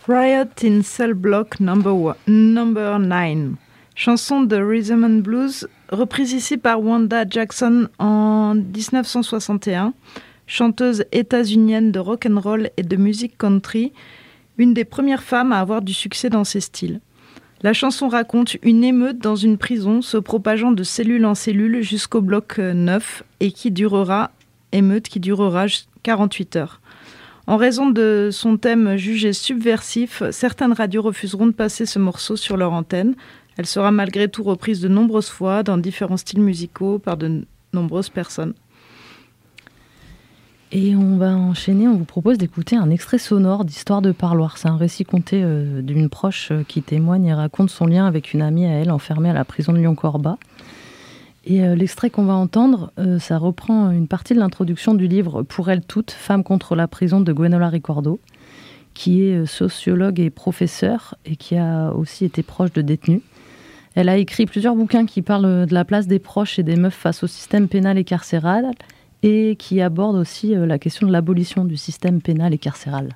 Riot in Cell Block number, one, number nine. Chanson de Rhythm and Blues, reprise ici par Wanda Jackson en dix-neuf cent soixante et un, chanteuse états-unienne de rock and roll et de musique country, une des premières femmes à avoir du succès dans ces styles. La chanson raconte une émeute dans une prison se propageant de cellule en cellule jusqu'au bloc neuf et qui durera, émeute qui durera quarante-huit heures. En raison de son thème jugé subversif, certaines radios refuseront de passer ce morceau sur leur antenne. Elle sera malgré tout reprise de nombreuses fois dans différents styles musicaux par de nombreuses personnes. Et on va enchaîner, on vous propose d'écouter un extrait sonore d'Histoire de parloir. C'est un récit conté euh, d'une proche euh, qui témoigne et raconte son lien avec une amie à elle enfermée à la prison de Lyon-Corba. Et euh, l'extrait qu'on va entendre, euh, ça reprend une partie de l'introduction du livre « Pour elle toutes, femmes contre la prison » de Gwenola Ricordo, qui est euh, sociologue et professeure et qui a aussi été proche de détenus. Elle a écrit plusieurs bouquins qui parlent de la place des proches et des meufs face au système pénal et carcéral, et qui aborde aussi la question de l'abolition du système pénal et carcéral.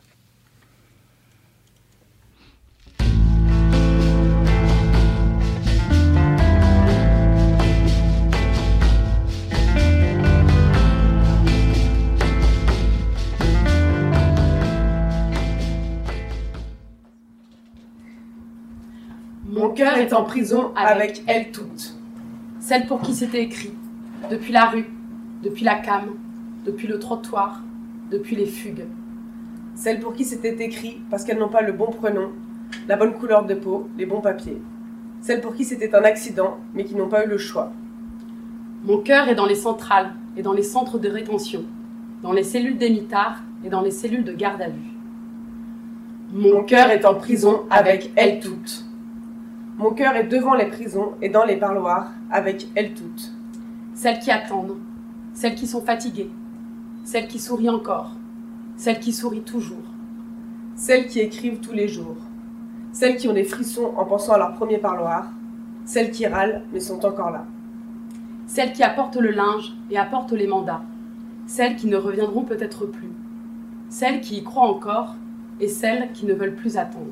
Mon cœur est en prison avec elles toutes. Celles pour qui c'était écrit, depuis la rue, depuis la came, depuis le trottoir, depuis les fugues. Celles pour qui c'était écrit parce qu'elles n'ont pas le bon prénom, la bonne couleur de peau, les bons papiers. Celles pour qui c'était un accident, mais qui n'ont pas eu le choix. Mon cœur est dans les centrales et dans les centres de rétention, dans les cellules d'émitards et dans les cellules de garde à vue. Mon cœur est en prison avec elles toutes. Mon cœur est devant les prisons et dans les parloirs avec elles toutes. Celles qui attendent, celles qui sont fatiguées, celles qui sourient encore, celles qui sourient toujours. Celles qui écrivent tous les jours, celles qui ont des frissons en pensant à leur premier parloir, celles qui râlent mais sont encore là. Celles qui apportent le linge et apportent les mandats, celles qui ne reviendront peut-être plus, celles qui y croient encore et celles qui ne veulent plus attendre.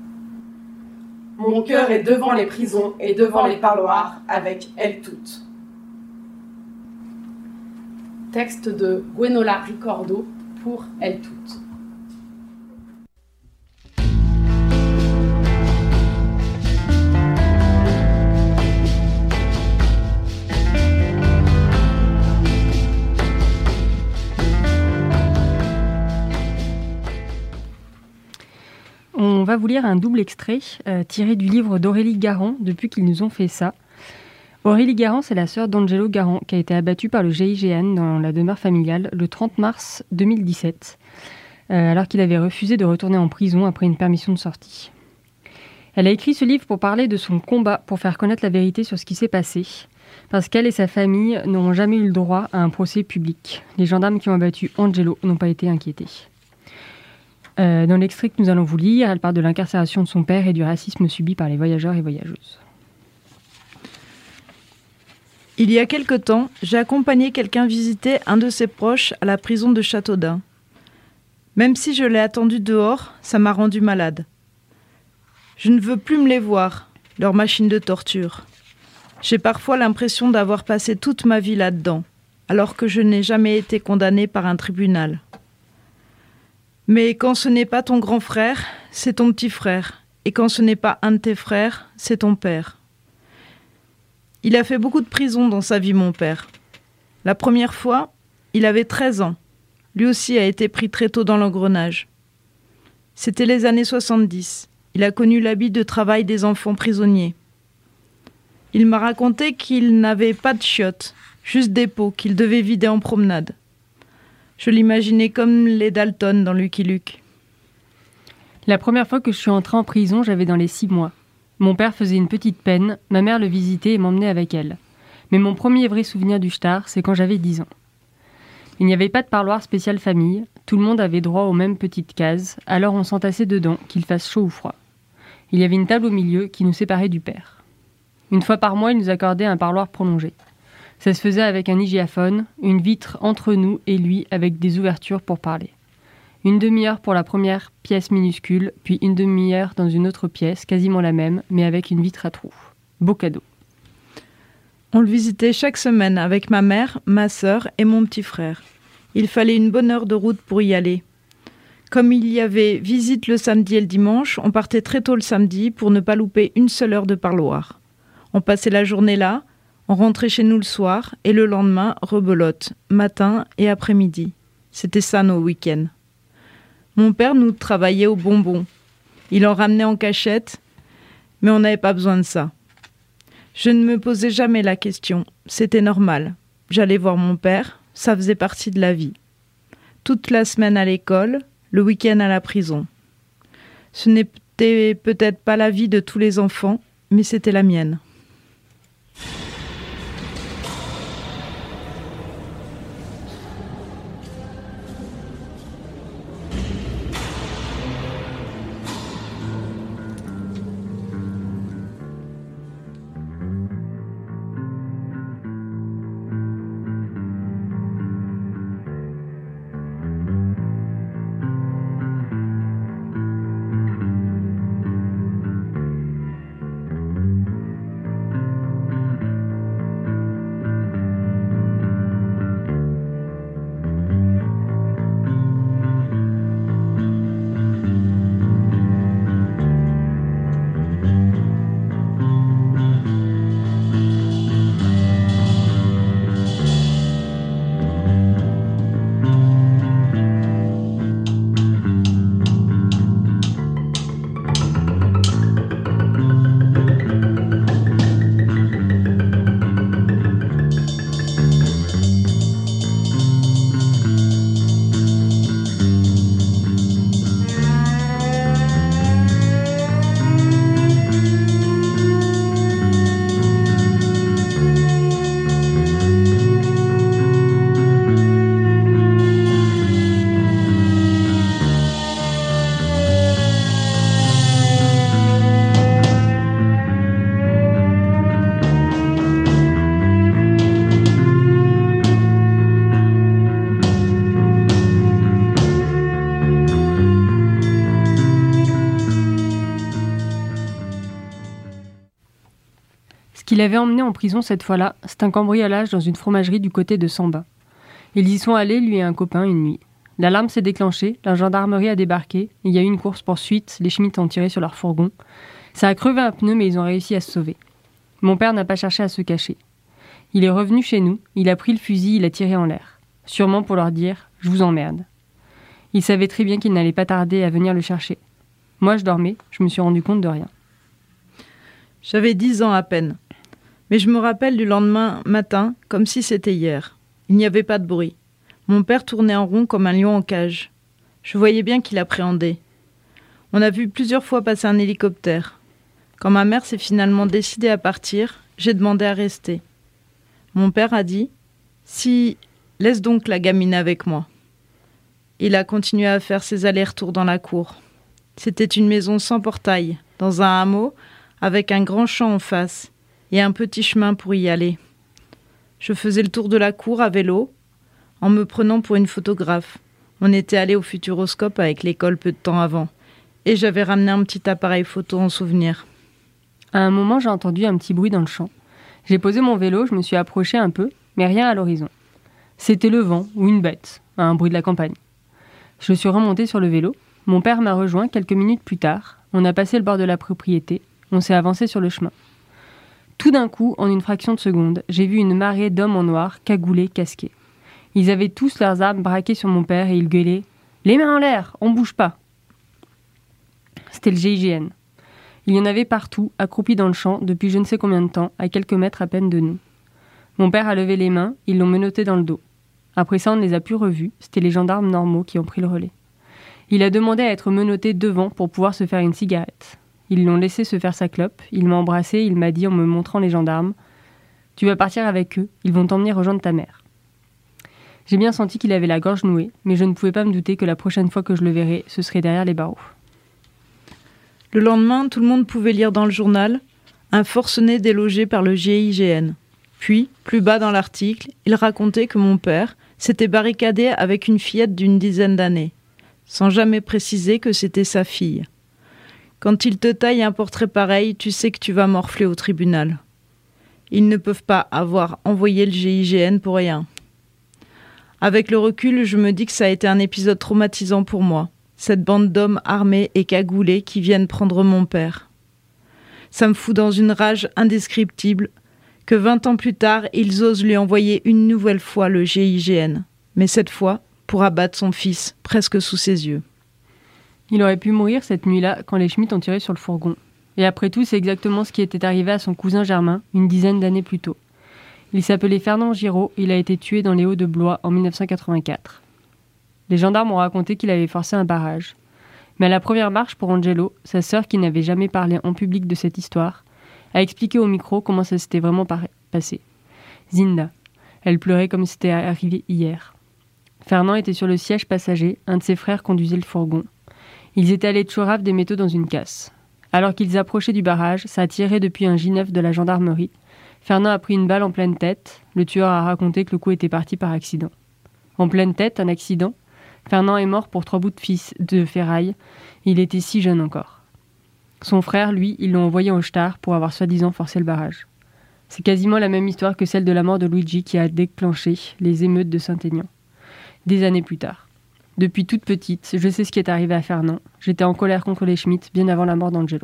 Mon cœur est devant les prisons et devant les parloirs avec elles toutes. Texte de Gwenola Ricordo pour elles toutes. On va vous lire un double extrait euh, tiré du livre d'Aurélie Garand, Depuis qu'ils nous ont fait ça. Aurélie Garand, c'est la sœur d'Angelo Garand, qui a été abattue par le G I G N dans la demeure familiale le trente mars deux mille dix-sept, euh, alors qu'il avait refusé de retourner en prison après une permission de sortie. Elle a écrit ce livre pour parler de son combat pour faire connaître la vérité sur ce qui s'est passé, parce qu'elle et sa famille n'auront jamais eu le droit à un procès public. Les gendarmes qui ont abattu Angelo n'ont pas été inquiétés. Euh, dans l'extrait que nous allons vous lire, elle parle de l'incarcération de son père et du racisme subi par les voyageurs et voyageuses. Il y a quelque temps, j'ai accompagné quelqu'un visiter un de ses proches à la prison de Châteaudun. Même si je l'ai attendu dehors, ça m'a rendu malade. Je ne veux plus me les voir, leur machine de torture. J'ai parfois l'impression d'avoir passé toute ma vie là-dedans, alors que je n'ai jamais été condamnée par un tribunal. Mais quand ce n'est pas ton grand frère, c'est ton petit frère. Et quand ce n'est pas un de tes frères, c'est ton père. Il a fait beaucoup de prison dans sa vie, mon père. La première fois, il avait treize ans. Lui aussi a été pris très tôt dans l'engrenage. C'était les années soixante-dix. Il a connu l'habit de travail des enfants prisonniers. Il m'a raconté qu'il n'avait pas de chiottes, juste des pots qu'il devait vider en promenade. Je l'imaginais comme les Dalton dans Lucky Luke. La première fois que je suis entrée en prison, j'avais dans les six mois. Mon père faisait une petite peine, ma mère le visitait et m'emmenait avec elle. Mais mon premier vrai souvenir du Star, c'est quand j'avais dix ans. Il n'y avait pas de parloir spécial famille, tout le monde avait droit aux mêmes petites cases, alors on s'entassait dedans, qu'il fasse chaud ou froid. Il y avait une table au milieu qui nous séparait du père. Une fois par mois, il nous accordait un parloir prolongé. Ça se faisait avec un hygiaphone, une vitre entre nous et lui avec des ouvertures pour parler. Une demi-heure pour la première pièce minuscule, puis une demi-heure dans une autre pièce, quasiment la même, mais avec une vitre à trous. Beau cadeau. On le visitait chaque semaine avec ma mère, ma sœur et mon petit frère. Il fallait une bonne heure de route pour y aller. Comme il y avait visite le samedi et le dimanche, on partait très tôt le samedi pour ne pas louper une seule heure de parloir. On passait la journée là, on rentrait chez nous le soir et le lendemain, rebelote, matin et après-midi. C'était ça nos week-ends. Mon père nous travaillait aux bonbons. Il en ramenait en cachette, mais on n'avait pas besoin de ça. Je ne me posais jamais la question, c'était normal. J'allais voir mon père, ça faisait partie de la vie. Toute la semaine à l'école, le week-end à la prison. Ce n'était peut-être pas la vie de tous les enfants, mais c'était la mienne. Qu'il avait emmené en prison cette fois-là, c'est un cambriolage dans une fromagerie du côté de Samba. Ils y sont allés, lui et un copain, une nuit. L'alarme s'est déclenchée, la gendarmerie a débarqué, il y a eu une course-poursuite, les Schmitt ont tiré sur leur fourgon. Ça a crevé un pneu, mais ils ont réussi à se sauver. Mon père n'a pas cherché à se cacher. Il est revenu chez nous, il a pris le fusil, il a tiré en l'air. Sûrement pour leur dire « je vous emmerde ». Il savait très bien qu'il n'allait pas tarder à venir le chercher. Moi, je dormais, je me suis rendu compte de rien. J'avais dix ans à peine. Mais je me rappelle du lendemain matin, comme si c'était hier. Il n'y avait pas de bruit. Mon père tournait en rond comme un lion en cage. Je voyais bien qu'il appréhendait. On a vu plusieurs fois passer un hélicoptère. Quand ma mère s'est finalement décidée à partir, j'ai demandé à rester. Mon père a dit « Si, laisse donc la gamine avec moi ». Il a continué à faire ses allers-retours dans la cour. C'était une maison sans portail, dans un hameau, avec un grand champ en face. Et un petit chemin pour y aller. Je faisais le tour de la cour à vélo, en me prenant pour une photographe. On était allé au Futuroscope avec l'école peu de temps avant, et j'avais ramené un petit appareil photo en souvenir. À un moment, j'ai entendu un petit bruit dans le champ. J'ai posé mon vélo, je me suis approché un peu, mais rien à l'horizon. C'était le vent ou une bête, un bruit de la campagne. Je suis remonté sur le vélo. Mon père m'a rejoint quelques minutes plus tard. On a passé le bord de la propriété. On s'est avancé sur le chemin. Tout d'un coup, en une fraction de seconde, j'ai vu une marée d'hommes en noir, cagoulés, casqués. Ils avaient tous leurs armes braquées sur mon père et ils gueulaient « Les mains en l'air, on bouge pas !» C'était le G I G N. Il y en avait partout, accroupis dans le champ, depuis je ne sais combien de temps, à quelques mètres à peine de nous. Mon père a levé les mains, ils l'ont menotté dans le dos. Après ça, on ne les a plus revus, c'était les gendarmes normaux qui ont pris le relais. Il a demandé à être menotté devant pour pouvoir se faire une cigarette. Ils l'ont laissé se faire sa clope, il m'a embrassé, il m'a dit en me montrant les gendarmes « Tu vas partir avec eux, ils vont t'emmener rejoindre ta mère ». J'ai bien senti qu'il avait la gorge nouée, mais je ne pouvais pas me douter que la prochaine fois que je le verrais, ce serait derrière les barreaux. Le lendemain, tout le monde pouvait lire dans le journal « Un forcené délogé par le G I G N ». Puis, plus bas dans l'article, il racontait que mon père s'était barricadé avec une fillette d'une dizaine d'années. sans jamais préciser que c'était sa fille. Quand ils te taillent un portrait pareil, tu sais que tu vas morfler au tribunal. Ils ne peuvent pas avoir envoyé le G I G N pour rien. Avec le recul, je me dis que ça a été un épisode traumatisant pour moi, cette bande d'hommes armés et cagoulés qui viennent prendre mon père. Ça me fout dans une rage indescriptible que vingt ans plus tard, ils osent lui envoyer une nouvelle fois le G I G N, mais cette fois pour abattre son fils presque sous ses yeux. Il aurait pu mourir cette nuit-là quand les Schmitt ont tiré sur le fourgon. Et après tout, c'est exactement ce qui était arrivé à son cousin Germain une dizaine d'années plus tôt. Il s'appelait Fernand Giraud, il a été tué dans les Hauts de Blois en dix-neuf cent quatre-vingt-quatre. Les gendarmes ont raconté qu'il avait forcé un barrage. Mais à la première marche pour Angelo, sa sœur, qui n'avait jamais parlé en public de cette histoire, a expliqué au micro comment ça s'était vraiment par- passé. Zinda. Elle pleurait comme si c'était arrivé hier. Fernand était sur le siège passager, un de ses frères conduisait le fourgon. Ils étaient allés de Chourave des métaux dans une casse. Alors qu'ils approchaient du barrage, ça a tiré depuis un J neuf de la gendarmerie. Fernand a pris une balle en pleine tête. Le tueur a raconté que le coup était parti par accident. En pleine tête, un accident. Fernand est mort pour trois bouts de, fils, de ferraille. Il était si jeune encore. Son frère, lui, ils l'ont envoyé en Star pour avoir soi-disant forcé le barrage. C'est quasiment la même histoire que celle de la mort de Luigi qui a déclenché les émeutes de Saint-Aignan. Des années plus tard. Depuis toute petite, je sais ce qui est arrivé à Fernand. J'étais en colère contre les Schmitt bien avant la mort d'Angelo.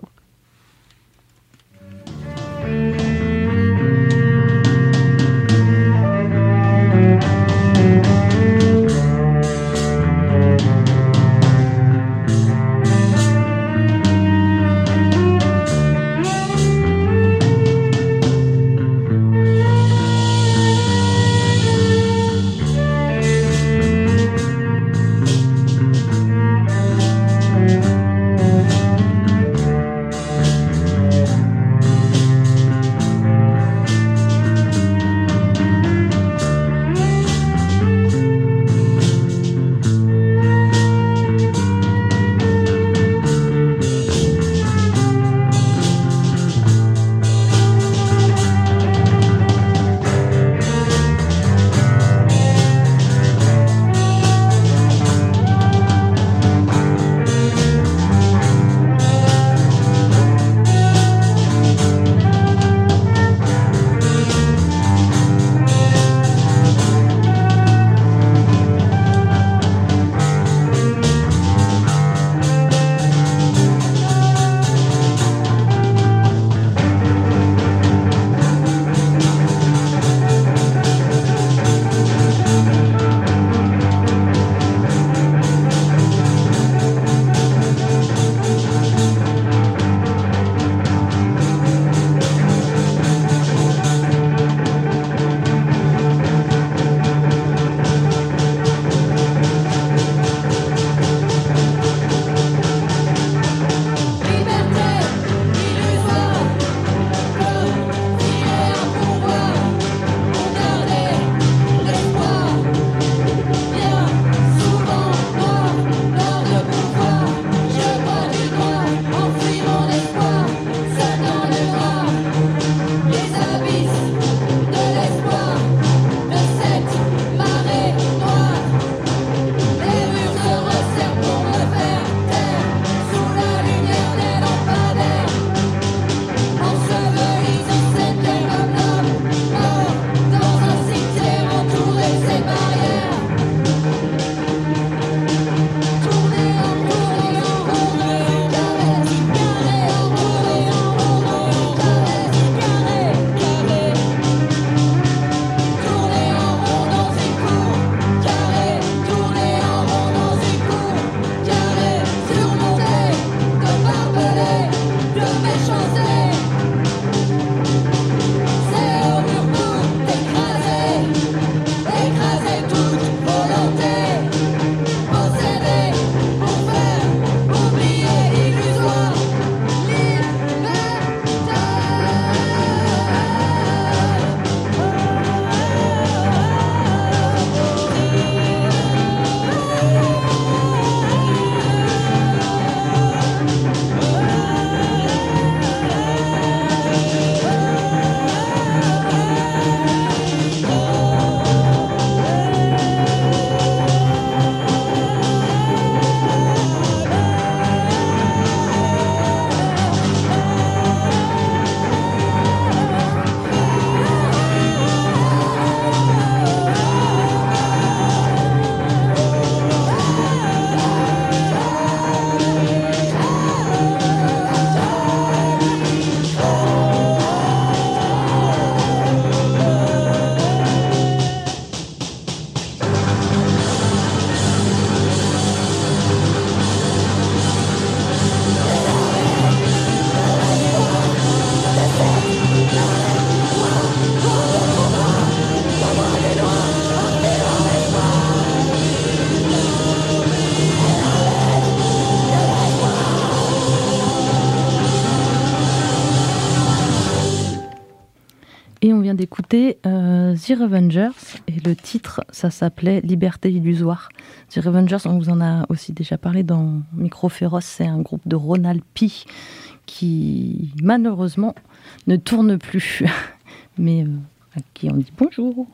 d'écouter euh, The Revengers et le titre, ça s'appelait Liberté illusoire. The Revengers, on vous en a aussi déjà parlé dans Micro Féroce, c'est un groupe de Rhône-Alpes qui malheureusement ne tourne plus, mais euh, à qui on dit bonjour.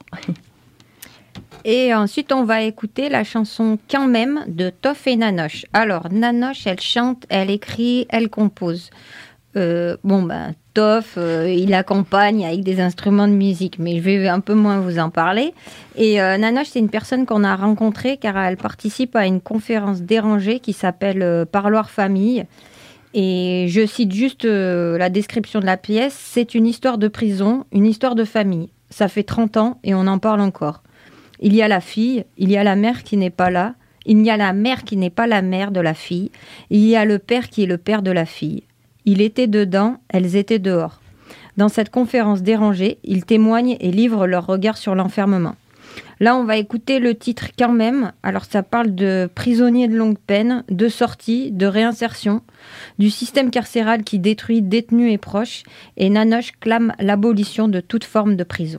Et ensuite, on va écouter la chanson Quand même de Toff et Nanoche. Alors, Nanoche, elle chante, elle écrit, elle compose. Euh, bon, ben, Toff, euh, il accompagne avec des instruments de musique, mais je vais un peu moins vous en parler. Et euh, Nanoche, c'est une personne qu'on a rencontrée car elle participe à une conférence dérangée qui s'appelle euh, Parloir Famille. Et je cite juste euh, la description de la pièce. C'est une histoire de prison, une histoire de famille. Ça fait trente ans et on en parle encore. Il y a la fille, il y a la mère qui n'est pas là, il y a la mère qui n'est pas la mère de la fille, il y a le père qui est le père de la fille. Il était dedans, elles étaient dehors. Dans cette conférence dérangée, ils témoignent et livrent leur regard sur l'enfermement. Là, on va écouter le titre Quand même. Alors, ça parle de prisonniers de longue peine, de sortie, de réinsertion, du système carcéral qui détruit détenus et proches, et Nanoche clame l'abolition de toute forme de prison.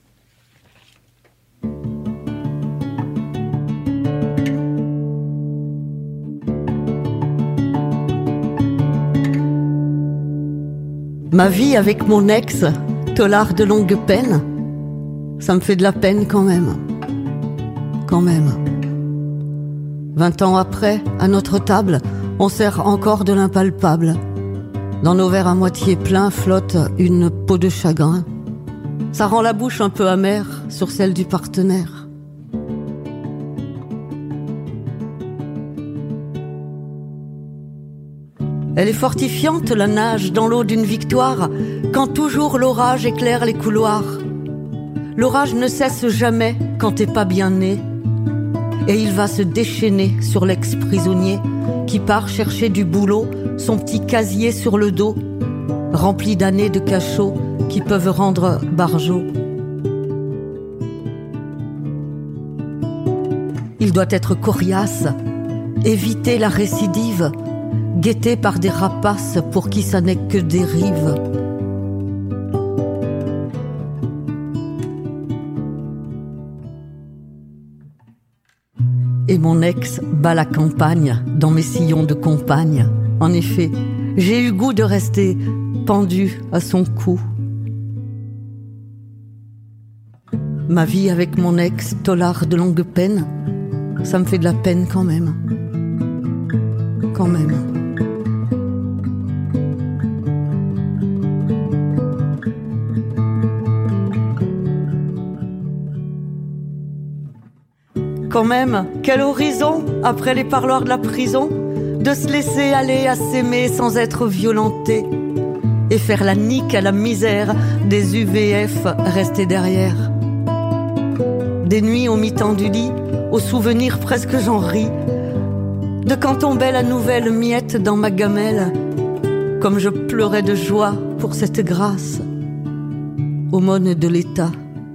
Ma vie avec mon ex, tolard de longue peine, ça me fait de la peine quand même. Quand même. Vingt ans après, à notre table, on sert encore de l'impalpable. Dans nos verres à moitié pleins flotte une peau de chagrin. Ça rend la bouche un peu amère sur celle du partenaire. Elle est fortifiante, la nage, dans l'eau d'une victoire, quand toujours l'orage éclaire les couloirs. L'orage ne cesse jamais quand t'es pas bien né, et il va se déchaîner sur l'ex-prisonnier qui part chercher du boulot, son petit casier sur le dos, rempli d'années de cachots qui peuvent rendre barjot. Il doit être coriace, éviter la récidive, guetté par des rapaces pour qui ça n'est que des rives. Et mon ex bat la campagne dans mes sillons de compagne. En effet, j'ai eu goût de rester pendu à son cou. Ma vie avec mon ex, tolard de longue peine, ça me fait de la peine quand même. Quand même. Quand même, quel horizon, après les parloirs de la prison, de se laisser aller à s'aimer sans être violenté et faire la nique à la misère des U V F restés derrière. Des nuits au mi-temps du lit, aux souvenirs presque j'en ris, de quand tombait la nouvelle miette dans ma gamelle, comme je pleurais de joie pour cette grâce, aumône de l'État.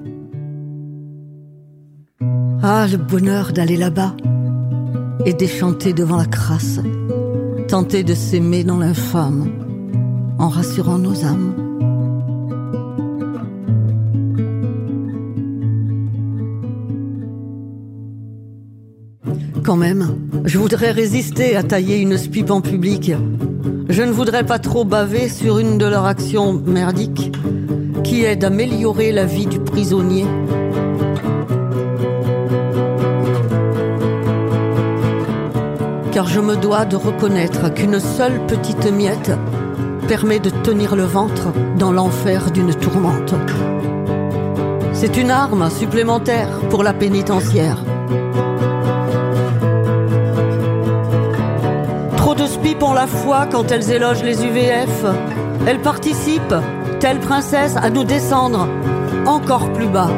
Ah, le bonheur d'aller là-bas et déchanter devant la crasse, tenter de s'aimer dans l'infâme, en rassurant nos âmes. Quand même, je voudrais résister à tailler une spipe en public. Je ne voudrais pas trop baver sur une de leurs actions merdiques qui aide à améliorer la vie du prisonnier. Car je me dois de reconnaître qu'une seule petite miette permet de tenir le ventre dans l'enfer d'une tourmente. C'est une arme supplémentaire pour la pénitentiaire. Trop de spipes ont la foi quand elles élogent les U V F. Elles participent, telle princesse, à nous descendre encore plus bas.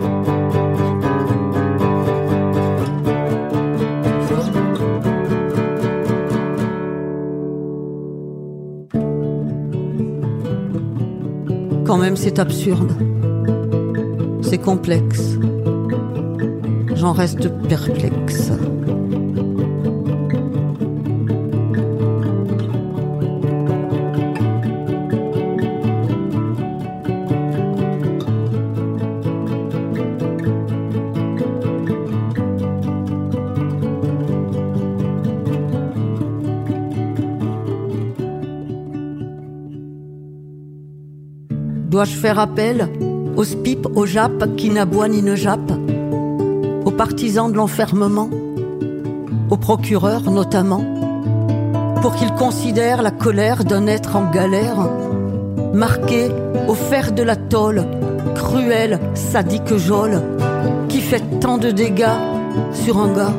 Quand même, c'est absurde. C'est complexe. J'en reste perplexe. Dois-je faire appel aux spipes, aux jappes qui n'aboient ni ne jappent, aux partisans de l'enfermement, aux procureurs notamment, pour qu'ils considèrent la colère d'un être en galère, marqué au fer de la tôle, cruel, sadique geôle, qui fait tant de dégâts sur un gars.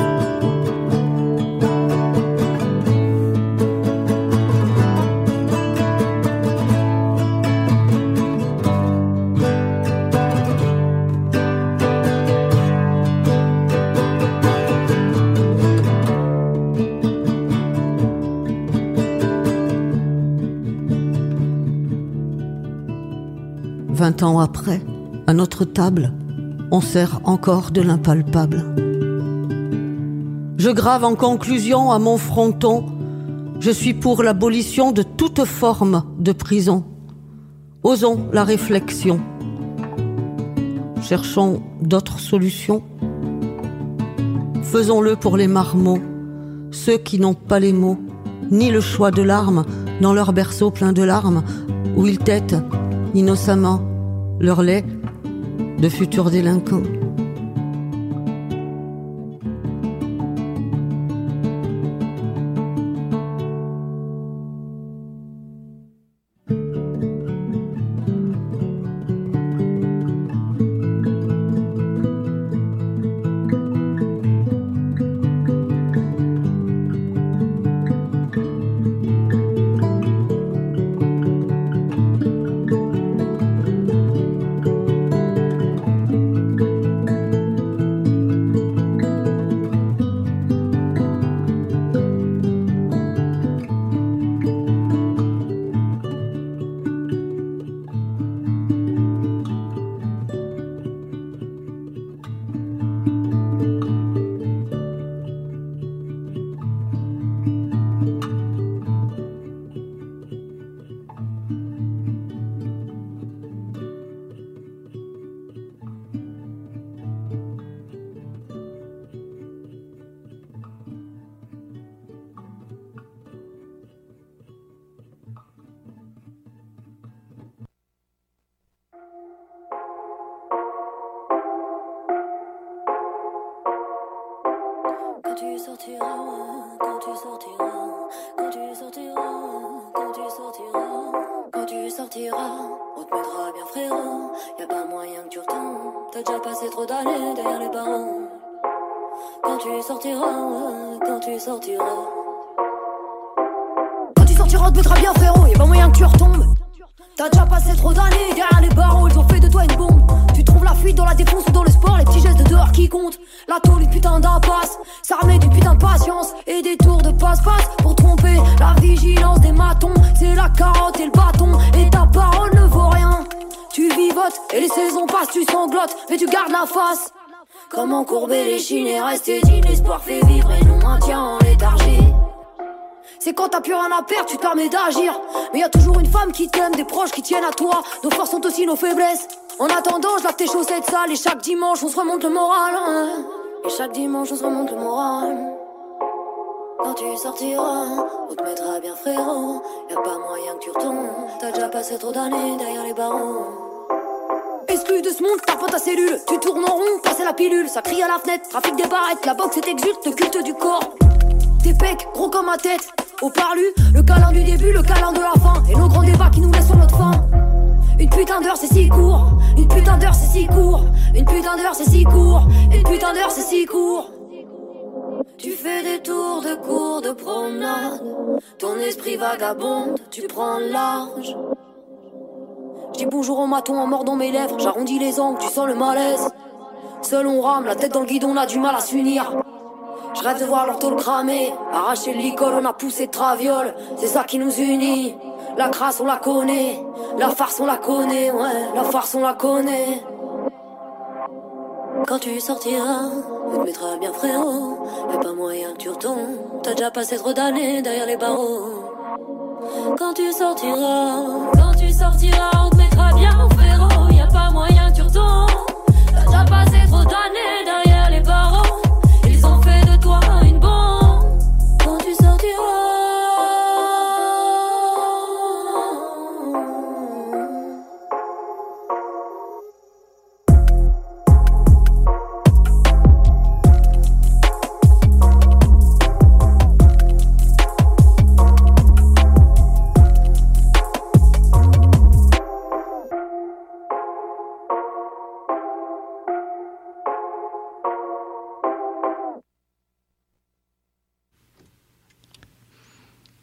Vingt ans après, à notre table, on sert encore de l'impalpable. Je grave en conclusion à mon fronton, je suis pour l'abolition de toute forme de prison. Osons la réflexion. Cherchons d'autres solutions. Faisons-le pour les marmots, ceux qui n'ont pas les mots, ni le choix de l'arme dans leur berceau plein de larmes, où ils têtent innocemment leur lait de futurs délinquants. Quand tu sortiras, quand tu sortiras, quand tu sortiras, quand tu sortiras, quand tu sortiras, on te mettra bien frérot, y'a pas moyen que tu retombes, t'as déjà passé trop d'années derrière les barreaux. Quand tu sortiras, quand tu sortiras, quand tu sortiras, on te mettra bien frérot, y'a pas moyen que tu retombes, t'as déjà passé trop d'années derrière les barreaux, ils ont fait de toi une bombe. Tu trouves la fuite dans la défense ou dans le sport, les petits gestes de dehors qui comptent. La tôle, une putain d'impasse, ça remet du putain de patience et des tours de passe-passe pour tromper la vigilance des matons. C'est la carotte et le bâton et ta parole ne vaut rien. Tu vivotes et les saisons passent, tu sanglotes, mais tu gardes la face. Comment courber les chines et rester digne, l'espoir fait vivre et nous maintient en léthargie. C'est quand t'as plus rien à perdre, tu te permets d'agir. Mais y'a toujours une femme qui t'aime, des proches qui tiennent à toi. Nos forces sont aussi nos faiblesses. En attendant, je lave tes chaussettes sales et chaque dimanche on se remonte le moral. Hein. Et chaque dimanche on se remonte le moral. Quand tu sortiras, on te mettra bien frérot. Y'a pas moyen que tu retombes, t'as déjà passé trop d'années derrière les barreaux. Exclu de ce monde, t'as pas ta cellule. Tu tournes en rond, passer la pilule. Ça crie à la fenêtre, trafic des barrettes. La boxe est exulte, le culte du corps. Tes pecs, gros comme ma tête. Au parlu, le câlin du début, le câlin de la fin. Et nos grands débats qui nous laissent sur notre faim. Une putain d'heure c'est si court, une putain d'heure c'est si court, une putain d'heure c'est si court, une putain d'heure c'est si court. Tu fais des tours de cours de promenade, ton esprit vagabonde, tu prends le large. J'dis bonjour au maton en mordant mes lèvres, j'arrondis les angles, tu sens le malaise. Seul on rame, la tête dans le guidon, on a du mal à s'unir. Je rêve de voir leur tôle cramer, arracher le licol, on a poussé de traviole, c'est ça qui nous unit. La crasse on la connaît, la farce on la connaît, ouais, la farce on la connaît. Quand tu sortiras, on te mettra bien frérot, y'a pas moyen que tu retombes, t'as déjà passé trop d'années derrière les barreaux. Quand tu sortiras, quand tu sortiras, on te mettra bien frérot, y'a pas moyen que tu retombes, t'as déjà passé trop d'années derrière les barreaux, ils ont fait de toi une bombe. Quand tu sortiras,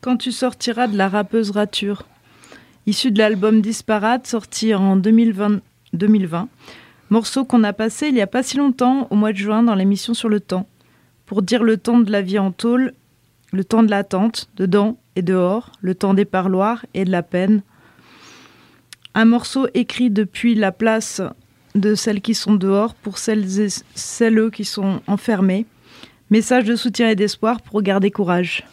Quand tu sortiras de la rappeuse Rature, issu de l'album Disparate, sorti en deux mille vingt, deux mille vingt, morceau qu'on a passé il n'y a pas si longtemps, au mois de juin, dans l'émission Sur le temps, pour dire le temps de la vie en tôle, le temps de l'attente, dedans et dehors, le temps des parloirs et de la peine. Un morceau écrit depuis la place de celles qui sont dehors pour celles et celles qui sont enfermées. Message de soutien et d'espoir pour garder courage.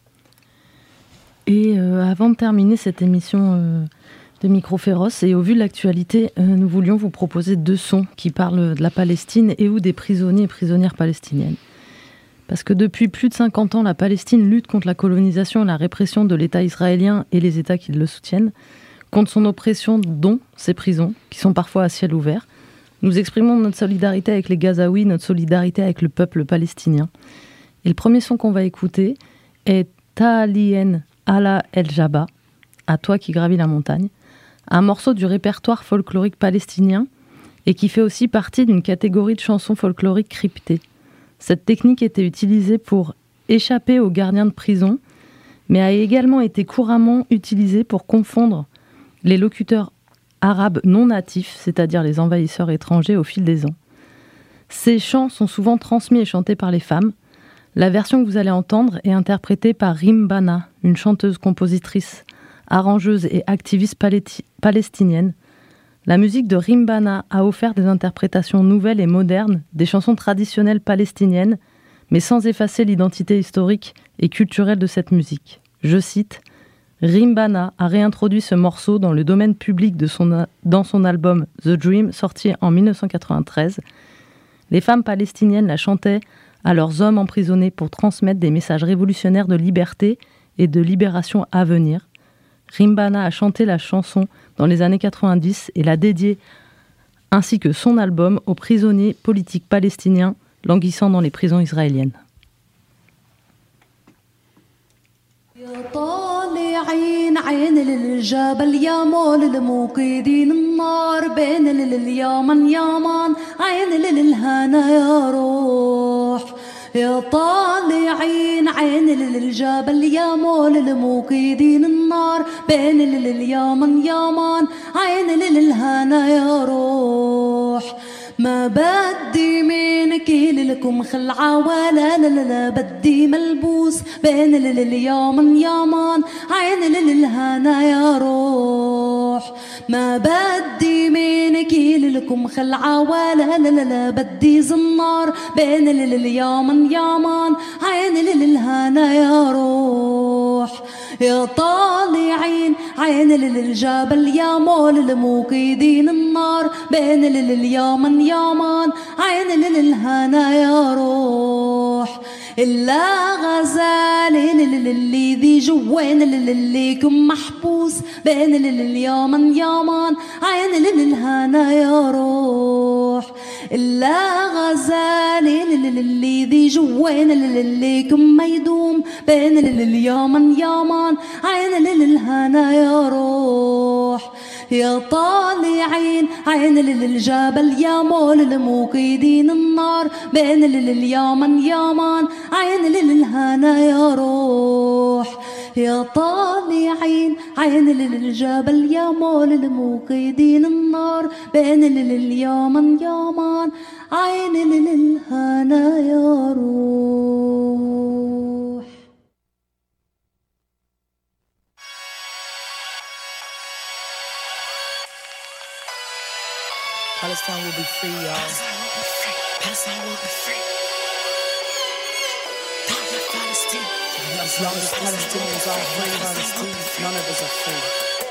Et euh, avant de terminer cette émission euh, de Micro Féroce, et au vu de l'actualité, euh, nous voulions vous proposer deux sons qui parlent de la Palestine et ou des prisonniers et prisonnières palestiniennes. Parce que depuis plus de cinquante ans, la Palestine lutte contre la colonisation et la répression de l'État israélien et les États qui le soutiennent, contre son oppression, dont ses prisons, qui sont parfois à ciel ouvert. Nous exprimons notre solidarité avec les Gazaouis, notre solidarité avec le peuple palestinien. Et le premier son qu'on va écouter est Ta'alien Ala El Jabba, à toi qui gravis la montagne, un morceau du répertoire folklorique palestinien et qui fait aussi partie d'une catégorie de chansons folkloriques cryptées. Cette technique était utilisée pour échapper aux gardiens de prison, mais a également été couramment utilisée pour confondre les locuteurs arabes non natifs, c'est-à-dire les envahisseurs étrangers au fil des ans. Ces chants sont souvent transmis et chantés par les femmes. La version que vous allez entendre est interprétée par Rim Bana, une chanteuse, compositrice, arrangeuse et activiste paleti- palestinienne. La musique de Rim Bana a offert des interprétations nouvelles et modernes des chansons traditionnelles palestiniennes, mais sans effacer l'identité historique et culturelle de cette musique. Je cite, « Rim Bana a réintroduit ce morceau dans le domaine public de son, dans son album The Dream, sorti en dix-neuf cent quatre-vingt-treize. Les femmes palestiniennes la chantaient à leurs hommes emprisonnés pour transmettre des messages révolutionnaires de liberté et de libération à venir. Rim Bana a chanté la chanson dans les années quatre-vingt-dix et l'a dédiée, ainsi que son album, aux prisonniers politiques palestiniens languissant dans les prisons israéliennes. طالعين عين للجبل يا مول الموقدين النار بين اليمن يمن عين للهنا يا روح يا طالعين عين للجبل يا مول الموقدين النار بين اليمن يمن عين للهنا يا روح ما بدي منك لكم خلعة ولا لا لا لا بدي ملبوس بين اليوم يامان عين للهنا يا روح ما بدي منك لكم خلعة ولا لا لا لا بدي زنار بين اليوم يامان عين للهنا يا روح يا طالعين عين للجبل يا مول الموقدين النار بين اليمن يمن عين للهنا يا روح إلا غزالي اللي ذي جوين اللي كم محبوس بين اليمن يمن عين للهنا يا روح إلا غزالي اللي ذي جوين اللي كم ميدوم بين اليمن يمن عين للهنا يا روح يا طالعين عين للجبل يا مول الموقدين النار بين اليمن يمن عين للهنا يا روح يا طالعين عين للجبل يا مول الموقدين النار بين اليمن يمن عين للهنا يا روح. Palestine will be free, y'all. Palestine will be free. Palestine. As long as Palestinians are free, Palestine, none of us are free.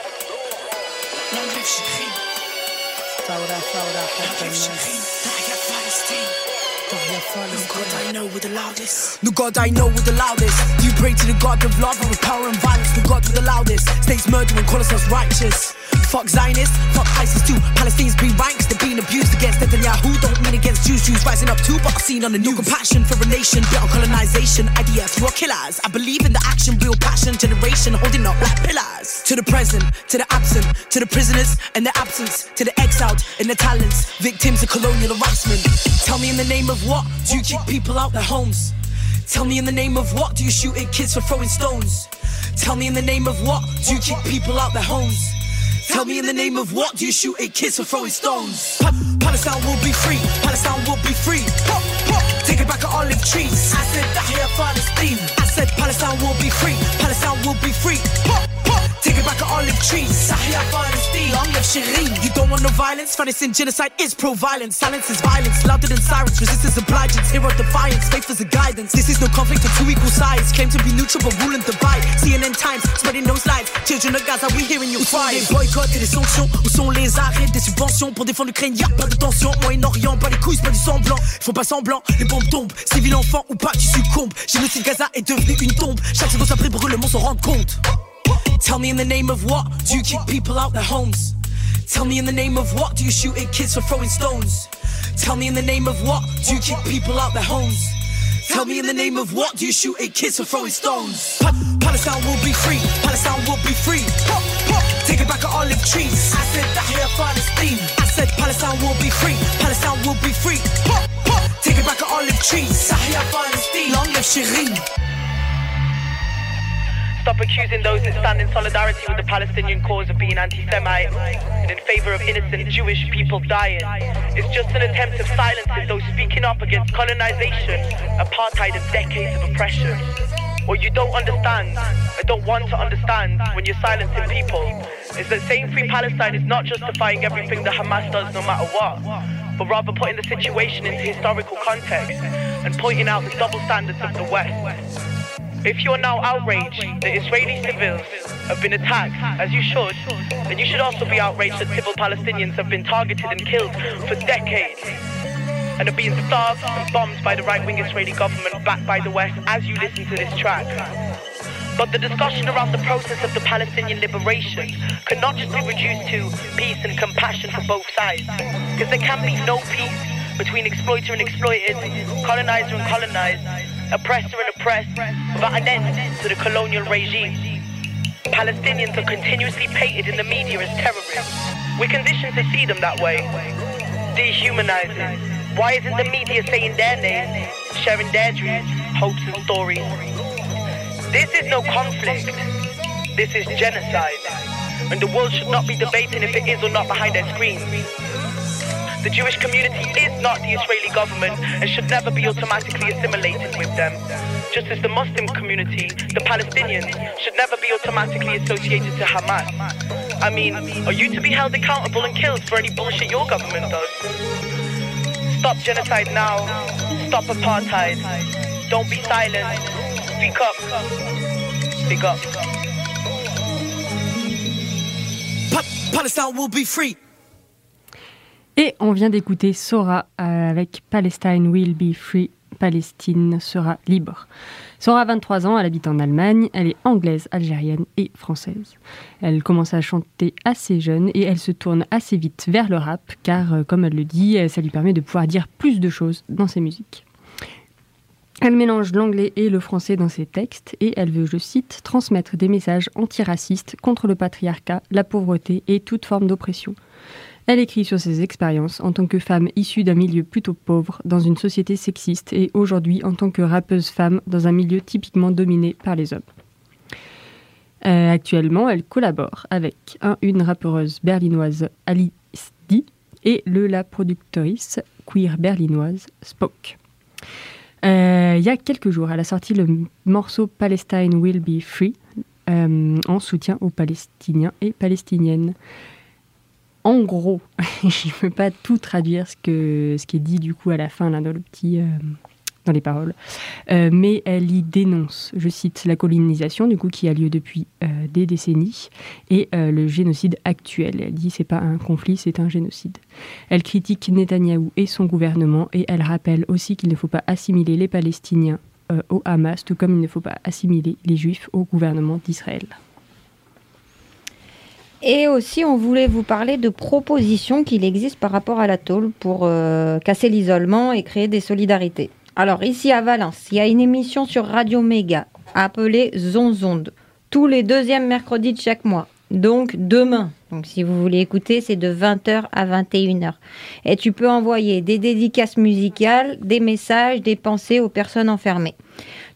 Fawda, fawda, hatta No God I know with the loudest. No God I know with the loudest. You pray to the God of love with power and violence. The God with the loudest. States murdering, call us righteous. Fuck Zionists, fuck ISIS too. Palestinians be ranks, they're being abused against Netanyahu. Don't mean against Jews, Jews rising up too, but I've seen on the news. No compassion for a nation, built on colonization. I D F, you are killers. I believe in the action, real passion, generation holding up like pillars. To the present, to the absent, to the prisoners and their absence, to the exiled and their talents, victims of colonial harassment. Tell me in the name of what do you kick people out their homes? Tell me in the name of what do you shoot at kids for throwing stones? Tell me in the name of what do you kick people out their homes? Tell me in the name of what do you shoot at kids for throwing stones? Pa- Palestine will be free, Palestine will be free. Pop, pop. Take it back at olive trees. I said Tahya Palestine. I said Palestine will be free, Palestine will be free. Pop, pop. Take it back at olive trees. Tahya Palestine. Long live Shireen. You don't want no violence? Finest genocide is pro-violence. Silence is violence, louder than sirens. Resistance obligence, hero defiance. Faith is a guidance. This is no conflict of two equal sides. Claim to be neutral but rule and divide. C N N Times, spreading those lies. Children of Gaza, we hearing your cries. Où sont les boycotts et les sanctions? Où sont les arrêts des subventions? Pour défendre l'Ukraine, y'a pas de tension. Moyen-Orient, pas les couilles, c'est pas du semblant. Faut pas semblant, les bombes tombent. Civil enfant ou pas, tu succombes. Génocide Gaza est devenu une tombe. Chaque seconde après brûle, le monde s'en rend compte. Tell me in the name of what do you kick people out their homes? Tell me in the name of what do you shoot at kids for throwing stones? Tell me in the name of what do you kick people out their homes? Tell me in the name of what do you shoot at kids for throwing stones? Pa- Palestine will be free, Palestine will be free. Pop, pop. Take it back at olive trees. I said Tahya Palestine. I said Palestine will be free, Palestine will be free. Pop, pop. Take it back at olive trees. Tahya Palestine. Long live Shireen. Stop accusing those that stand in solidarity with the Palestinian cause of being anti-Semite and in favour of innocent Jewish people dying. It's just an attempt of silencing those speaking up against colonisation, apartheid and decades of oppression. What you don't understand, and don't want to understand when you're silencing people, is that saying free Palestine is not justifying everything that Hamas does no matter what, but rather putting the situation into historical context and pointing out the double standards of the West. If you're now outraged that Israeli civils have been attacked, as you should, then you should also be outraged that civil Palestinians have been targeted and killed for decades and are being starved and bombed by the right-wing Israeli government backed by the West as you listen to this track. But the discussion around the process of the Palestinian liberation cannot just be reduced to peace and compassion for both sides, because there can be no peace between exploiter and exploited, colonizer and colonized, oppressor and oppressed, without an end to the colonial regime. Palestinians are continuously painted in the media as terrorists. We're conditioned to see them that way, dehumanizing. Why isn't the media saying their name, sharing their dreams, hopes and stories? This is no conflict. This is genocide. And the world should not be debating if it is or not behind their screens. The Jewish community is not the Israeli government and should never be automatically assimilated with them. Just as the Muslim community, the Palestinians, should never be automatically associated to Hamas. I mean, are you to be held accountable and killed for any bullshit your government does? Stop genocide now. Stop apartheid. Don't be silent. Speak up. Speak up. Pa- Palestine will be free. Et on vient d'écouter Sora avec Palestine Will Be Free, Palestine sera libre. Sora a vingt-trois ans, elle habite en Allemagne, elle est anglaise, algérienne et française. Elle commence à chanter assez jeune et elle se tourne assez vite vers le rap car, comme elle le dit, ça lui permet de pouvoir dire plus de choses dans ses musiques. Elle mélange l'anglais et le français dans ses textes et elle veut, je cite, transmettre des messages antiracistes contre le patriarcat, la pauvreté et toute forme d'oppression. Elle écrit sur ses expériences en tant que femme issue d'un milieu plutôt pauvre, dans une société sexiste, et aujourd'hui en tant que rappeuse femme dans un milieu typiquement dominé par les hommes. Euh, actuellement, elle collabore avec un, une rappeuse berlinoise, Alice D, et le la productrice queer berlinoise, Spock. Euh, il y a quelques jours, elle a sorti le morceau Palestine Will Be Free, euh, en soutien aux Palestiniens et Palestiniennes. En gros, je ne peux pas tout traduire ce, que, ce qui est dit du coup à la fin là, dans, le petit, euh, dans les paroles, euh, mais elle y dénonce, je cite, la colonisation du coup, qui a lieu depuis euh, des décennies et euh, le génocide actuel. Elle dit que ce n'est pas un conflit, c'est un génocide. Elle critique Netanyahou et son gouvernement et elle rappelle aussi qu'il ne faut pas assimiler les Palestiniens euh, au Hamas, tout comme il ne faut pas assimiler les Juifs au gouvernement d'Israël. Et aussi, on voulait vous parler de propositions qu'il existe par rapport à la tôle pour euh, casser l'isolement et créer des solidarités. Alors, ici à Valence, il y a une émission sur Radio Méga appelée Zonzonde, tous les deuxièmes mercredis de chaque mois. Donc, demain. Donc, si vous voulez écouter, c'est de vingt heures à vingt et une heures. Et tu peux envoyer des dédicaces musicales, des messages, des pensées aux personnes enfermées.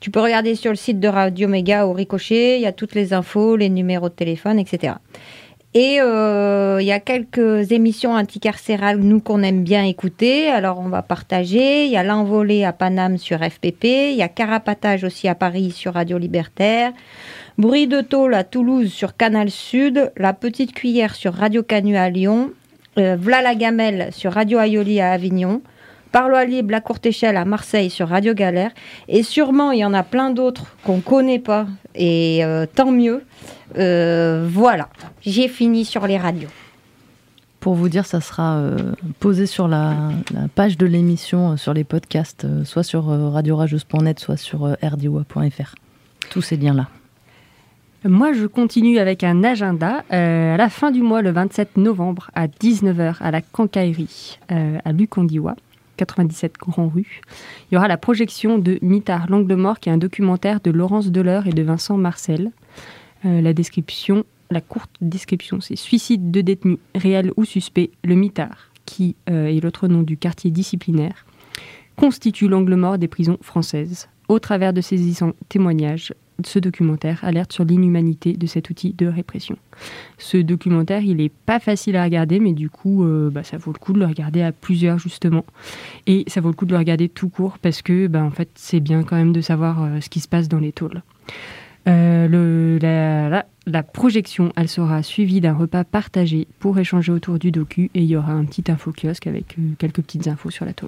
Tu peux regarder sur le site de Radio Méga au Ricochet, il y a toutes les infos, les numéros de téléphone, et cetera. Et euh, il y a quelques émissions anticarcérales, nous, qu'on aime bien écouter. Alors, on va partager. Il y a l'envolée à Paname sur F P P. Il y a Carapatage aussi à Paris sur Radio Libertaire. Bruit de tôle à Toulouse sur Canal Sud. La Petite Cuillère sur Radio Canu à Lyon. Euh, V'là la Gamelle sur Radio Aioli à Avignon. Parlois Libre, la Courte Échelle à Marseille sur Radio Galère. Et sûrement, il y en a plein d'autres qu'on ne connaît pas. Et euh, tant mieux. Euh, voilà, j'ai fini sur les radios. Pour vous dire, ça sera euh, posé sur la, la page de l'émission, euh, sur les podcasts, euh, soit sur euh, radio rageuse point net, soit sur euh, r d o a point f r. Tous ces liens-là. Moi, je continue avec un agenda. Euh, à la fin du mois, le vingt-sept novembre, à dix-neuf heures, à la Cancaillerie, euh, à Lucandiwa, quatre-vingt-dix-sept Grand Rue, il y aura la projection de Mitard, l'angle mort, qui est un documentaire de Laurence Deleur et de Vincent Marcel. Euh, la description, la courte description, c'est suicide de détenus, réel ou suspect. Le mitard, qui euh, est l'autre nom du quartier disciplinaire, constitue l'angle mort des prisons françaises. Au travers de saisissants témoignages, ce documentaire alerte sur l'inhumanité de cet outil de répression. Ce documentaire, il n'est pas facile à regarder, mais du coup, euh, bah, ça vaut le coup de le regarder à plusieurs, justement. Et ça vaut le coup de le regarder tout court, parce que, bah, en fait, c'est bien quand même de savoir euh, ce qui se passe dans les tôles. Euh, le, la, la, la projection, elle sera suivie d'un repas partagé pour échanger autour du docu, et il y aura un petit info-kiosque avec euh, quelques petites infos sur la tôle.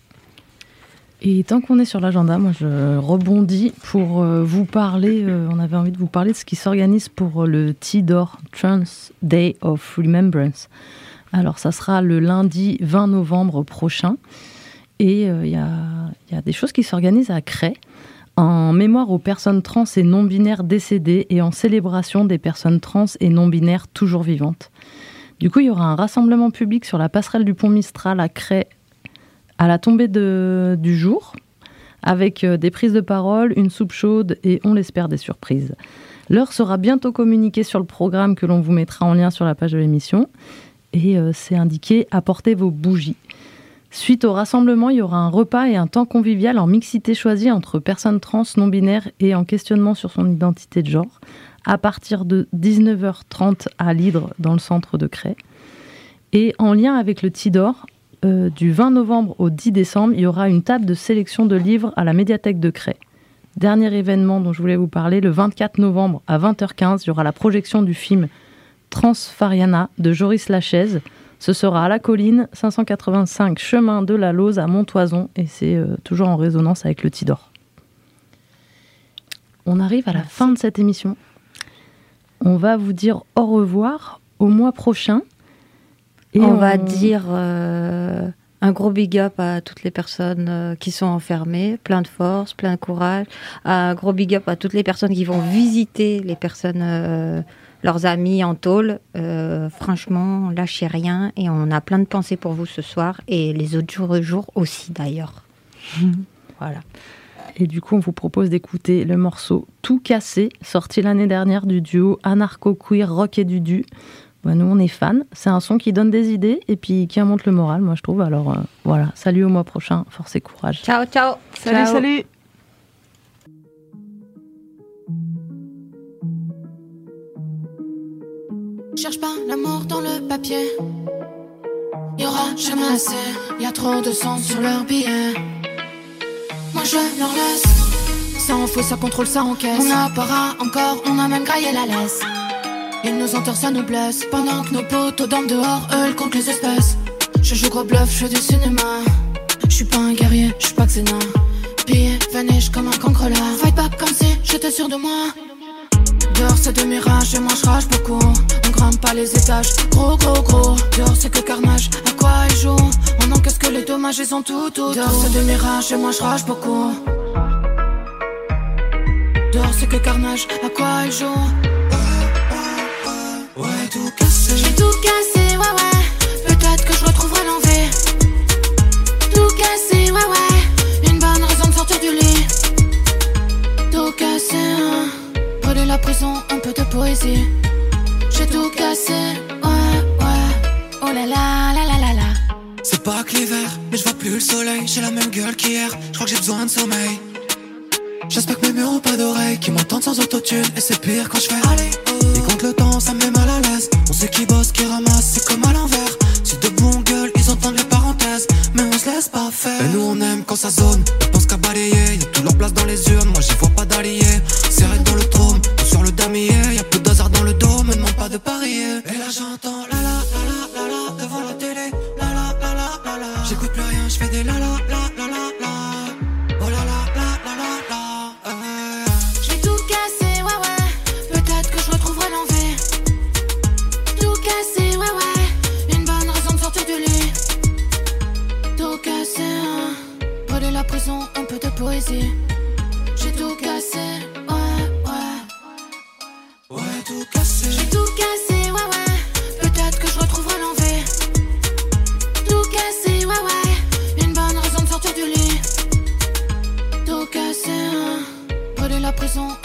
Et tant qu'on est sur l'agenda, moi je rebondis pour euh, vous parler, euh, on avait envie de vous parler de ce qui s'organise pour euh, le T D O R, Trans Day of Remembrance. Alors ça sera le lundi vingt novembre prochain, et il euh, y, a, y a des choses qui s'organisent à Cray, en mémoire aux personnes trans et non-binaires décédées et en célébration des personnes trans et non-binaires toujours vivantes. Du coup, il y aura un rassemblement public sur la passerelle du pont Mistral à Cray à la tombée de, du jour, avec des prises de parole, une soupe chaude et, on l'espère, des surprises. L'heure sera bientôt communiquée sur le programme que l'on vous mettra en lien sur la page de l'émission. Et euh, c'est indiqué « Apportez vos bougies ». Suite au rassemblement, il y aura un repas et un temps convivial en mixité choisie entre personnes trans, non-binaires et en questionnement sur son identité de genre, à partir de dix-neuf heures trente à l'Hydre, dans le centre de Cray. Et en lien avec le T D O R, euh, du vingt novembre au dix décembre, il y aura une table de sélection de livres à la médiathèque de Cray. Dernier événement dont je voulais vous parler, le vingt-quatre novembre à vingt heures quinze, il y aura la projection du film Transfariana de Joris Lachaise. Ce sera à la colline, cinq cent quatre-vingt-cinq chemin de la Lose à Montoison, et c'est euh, toujours en résonance avec le T D O R. On arrive à la fin de cette émission. On va vous dire au revoir au mois prochain. Et on, on va dire euh, un gros big up à toutes les personnes euh, qui sont enfermées, plein de force, plein de courage. Un gros big up à toutes les personnes qui vont visiter les personnes... Euh, leurs amis en tôle, euh, franchement, lâchez rien et on a plein de pensées pour vous ce soir et les autres jours, jours aussi d'ailleurs. Mmh. Voilà. Et du coup, on vous propose d'écouter le morceau Tout cassé, sorti l'année dernière du duo anarcho-queer Rock et Dudu. Ben, nous, on est fans. C'est un son qui donne des idées et puis qui remonte le moral, moi je trouve. Alors euh, voilà, salut au mois prochain, force et courage. Ciao, ciao. Salut, ciao. salut. Cherche pas l'amour dans le papier. Y'aura jamais assez. Y'a trop de sang sur leur billet. Moi je leur laisse. Ça en fait, ça contrôle, ça encaisse. On n'a pas encore, on a même graillé la laisse. Ils nous enterrent, ça nous blesse. Pendant que nos potos dorment dehors, eux ils comptent les espèces. Je joue gros bluff, je fais du cinéma. Je suis pas un guerrier, je suis pas Xena. Billet, vanish comme un cancre là. Fight back comme si j'étais sûr de moi. Dehors c'est des mirages et moi je rage beaucoup. On grimpe pas les étages, gros gros gros. Dehors c'est que carnage, à quoi ils jouent? On encaisse que les dommages, ils ont tout tout. Dehors c'est des mirages et moi je rage beaucoup. Dehors c'est que carnage, à quoi ils jouent? Ouais, tout cassé. J'ai tout cassé, ouais ouais. Peut-être que je retrouverai l'envie. Tout cassé, ouais ouais. Une bonne raison de sortir du lit. Tout cassé, hein. Brûler la prison, un peu de poésie. J'ai tout cassé, ouais, ouais. Oh là là, la la la la. C'est pas que l'hiver, mais je vois plus le soleil. J'ai la même gueule qu'hier, je crois que j'ai besoin de sommeil. J'espère que mes murs ont pas d'oreilles, qui m'entendent sans autotune. Et c'est pire quand je fais aller. Ils comptent le temps, ça me met mal à l'aise. On sait qui bosse, qui ramasse, c'est comme à l'envers. Si debout on gueule, ils entendent les parenthèses. Mais on se laisse pas faire. Et nous on aime quand ça zone, on pense qu'à balayer. Y'a tout leur place dans les urnes, moi j'y vois pas d'alliés. Serré dans le trône, ou sur le damier. Y'a peu d'hasard dans le dos, me demande pas de parier. Et là j'entends la la la la la la devant la télé. La la la la la la. J'écoute plus rien, j'fais des la la la la la la. Oh la la la la la la. Euh. J'ai tout cassé, ouais ouais. Peut-être que je retrouverai l'envie. Tout cassé, ouais ouais. Une bonne raison de sortir du lit. Tout cassé, hein. Brûler la prison, un peu de poésie. J'ai tout cassé, ouais ouais. Ouais, tout cassé. J'ai tout cassé, ouais ouais. Peut-être que je retrouverai l'envie. Tout cassé, ouais ouais. Une bonne raison de sortir du lit. Tout cassé, hein. Brûler la prison,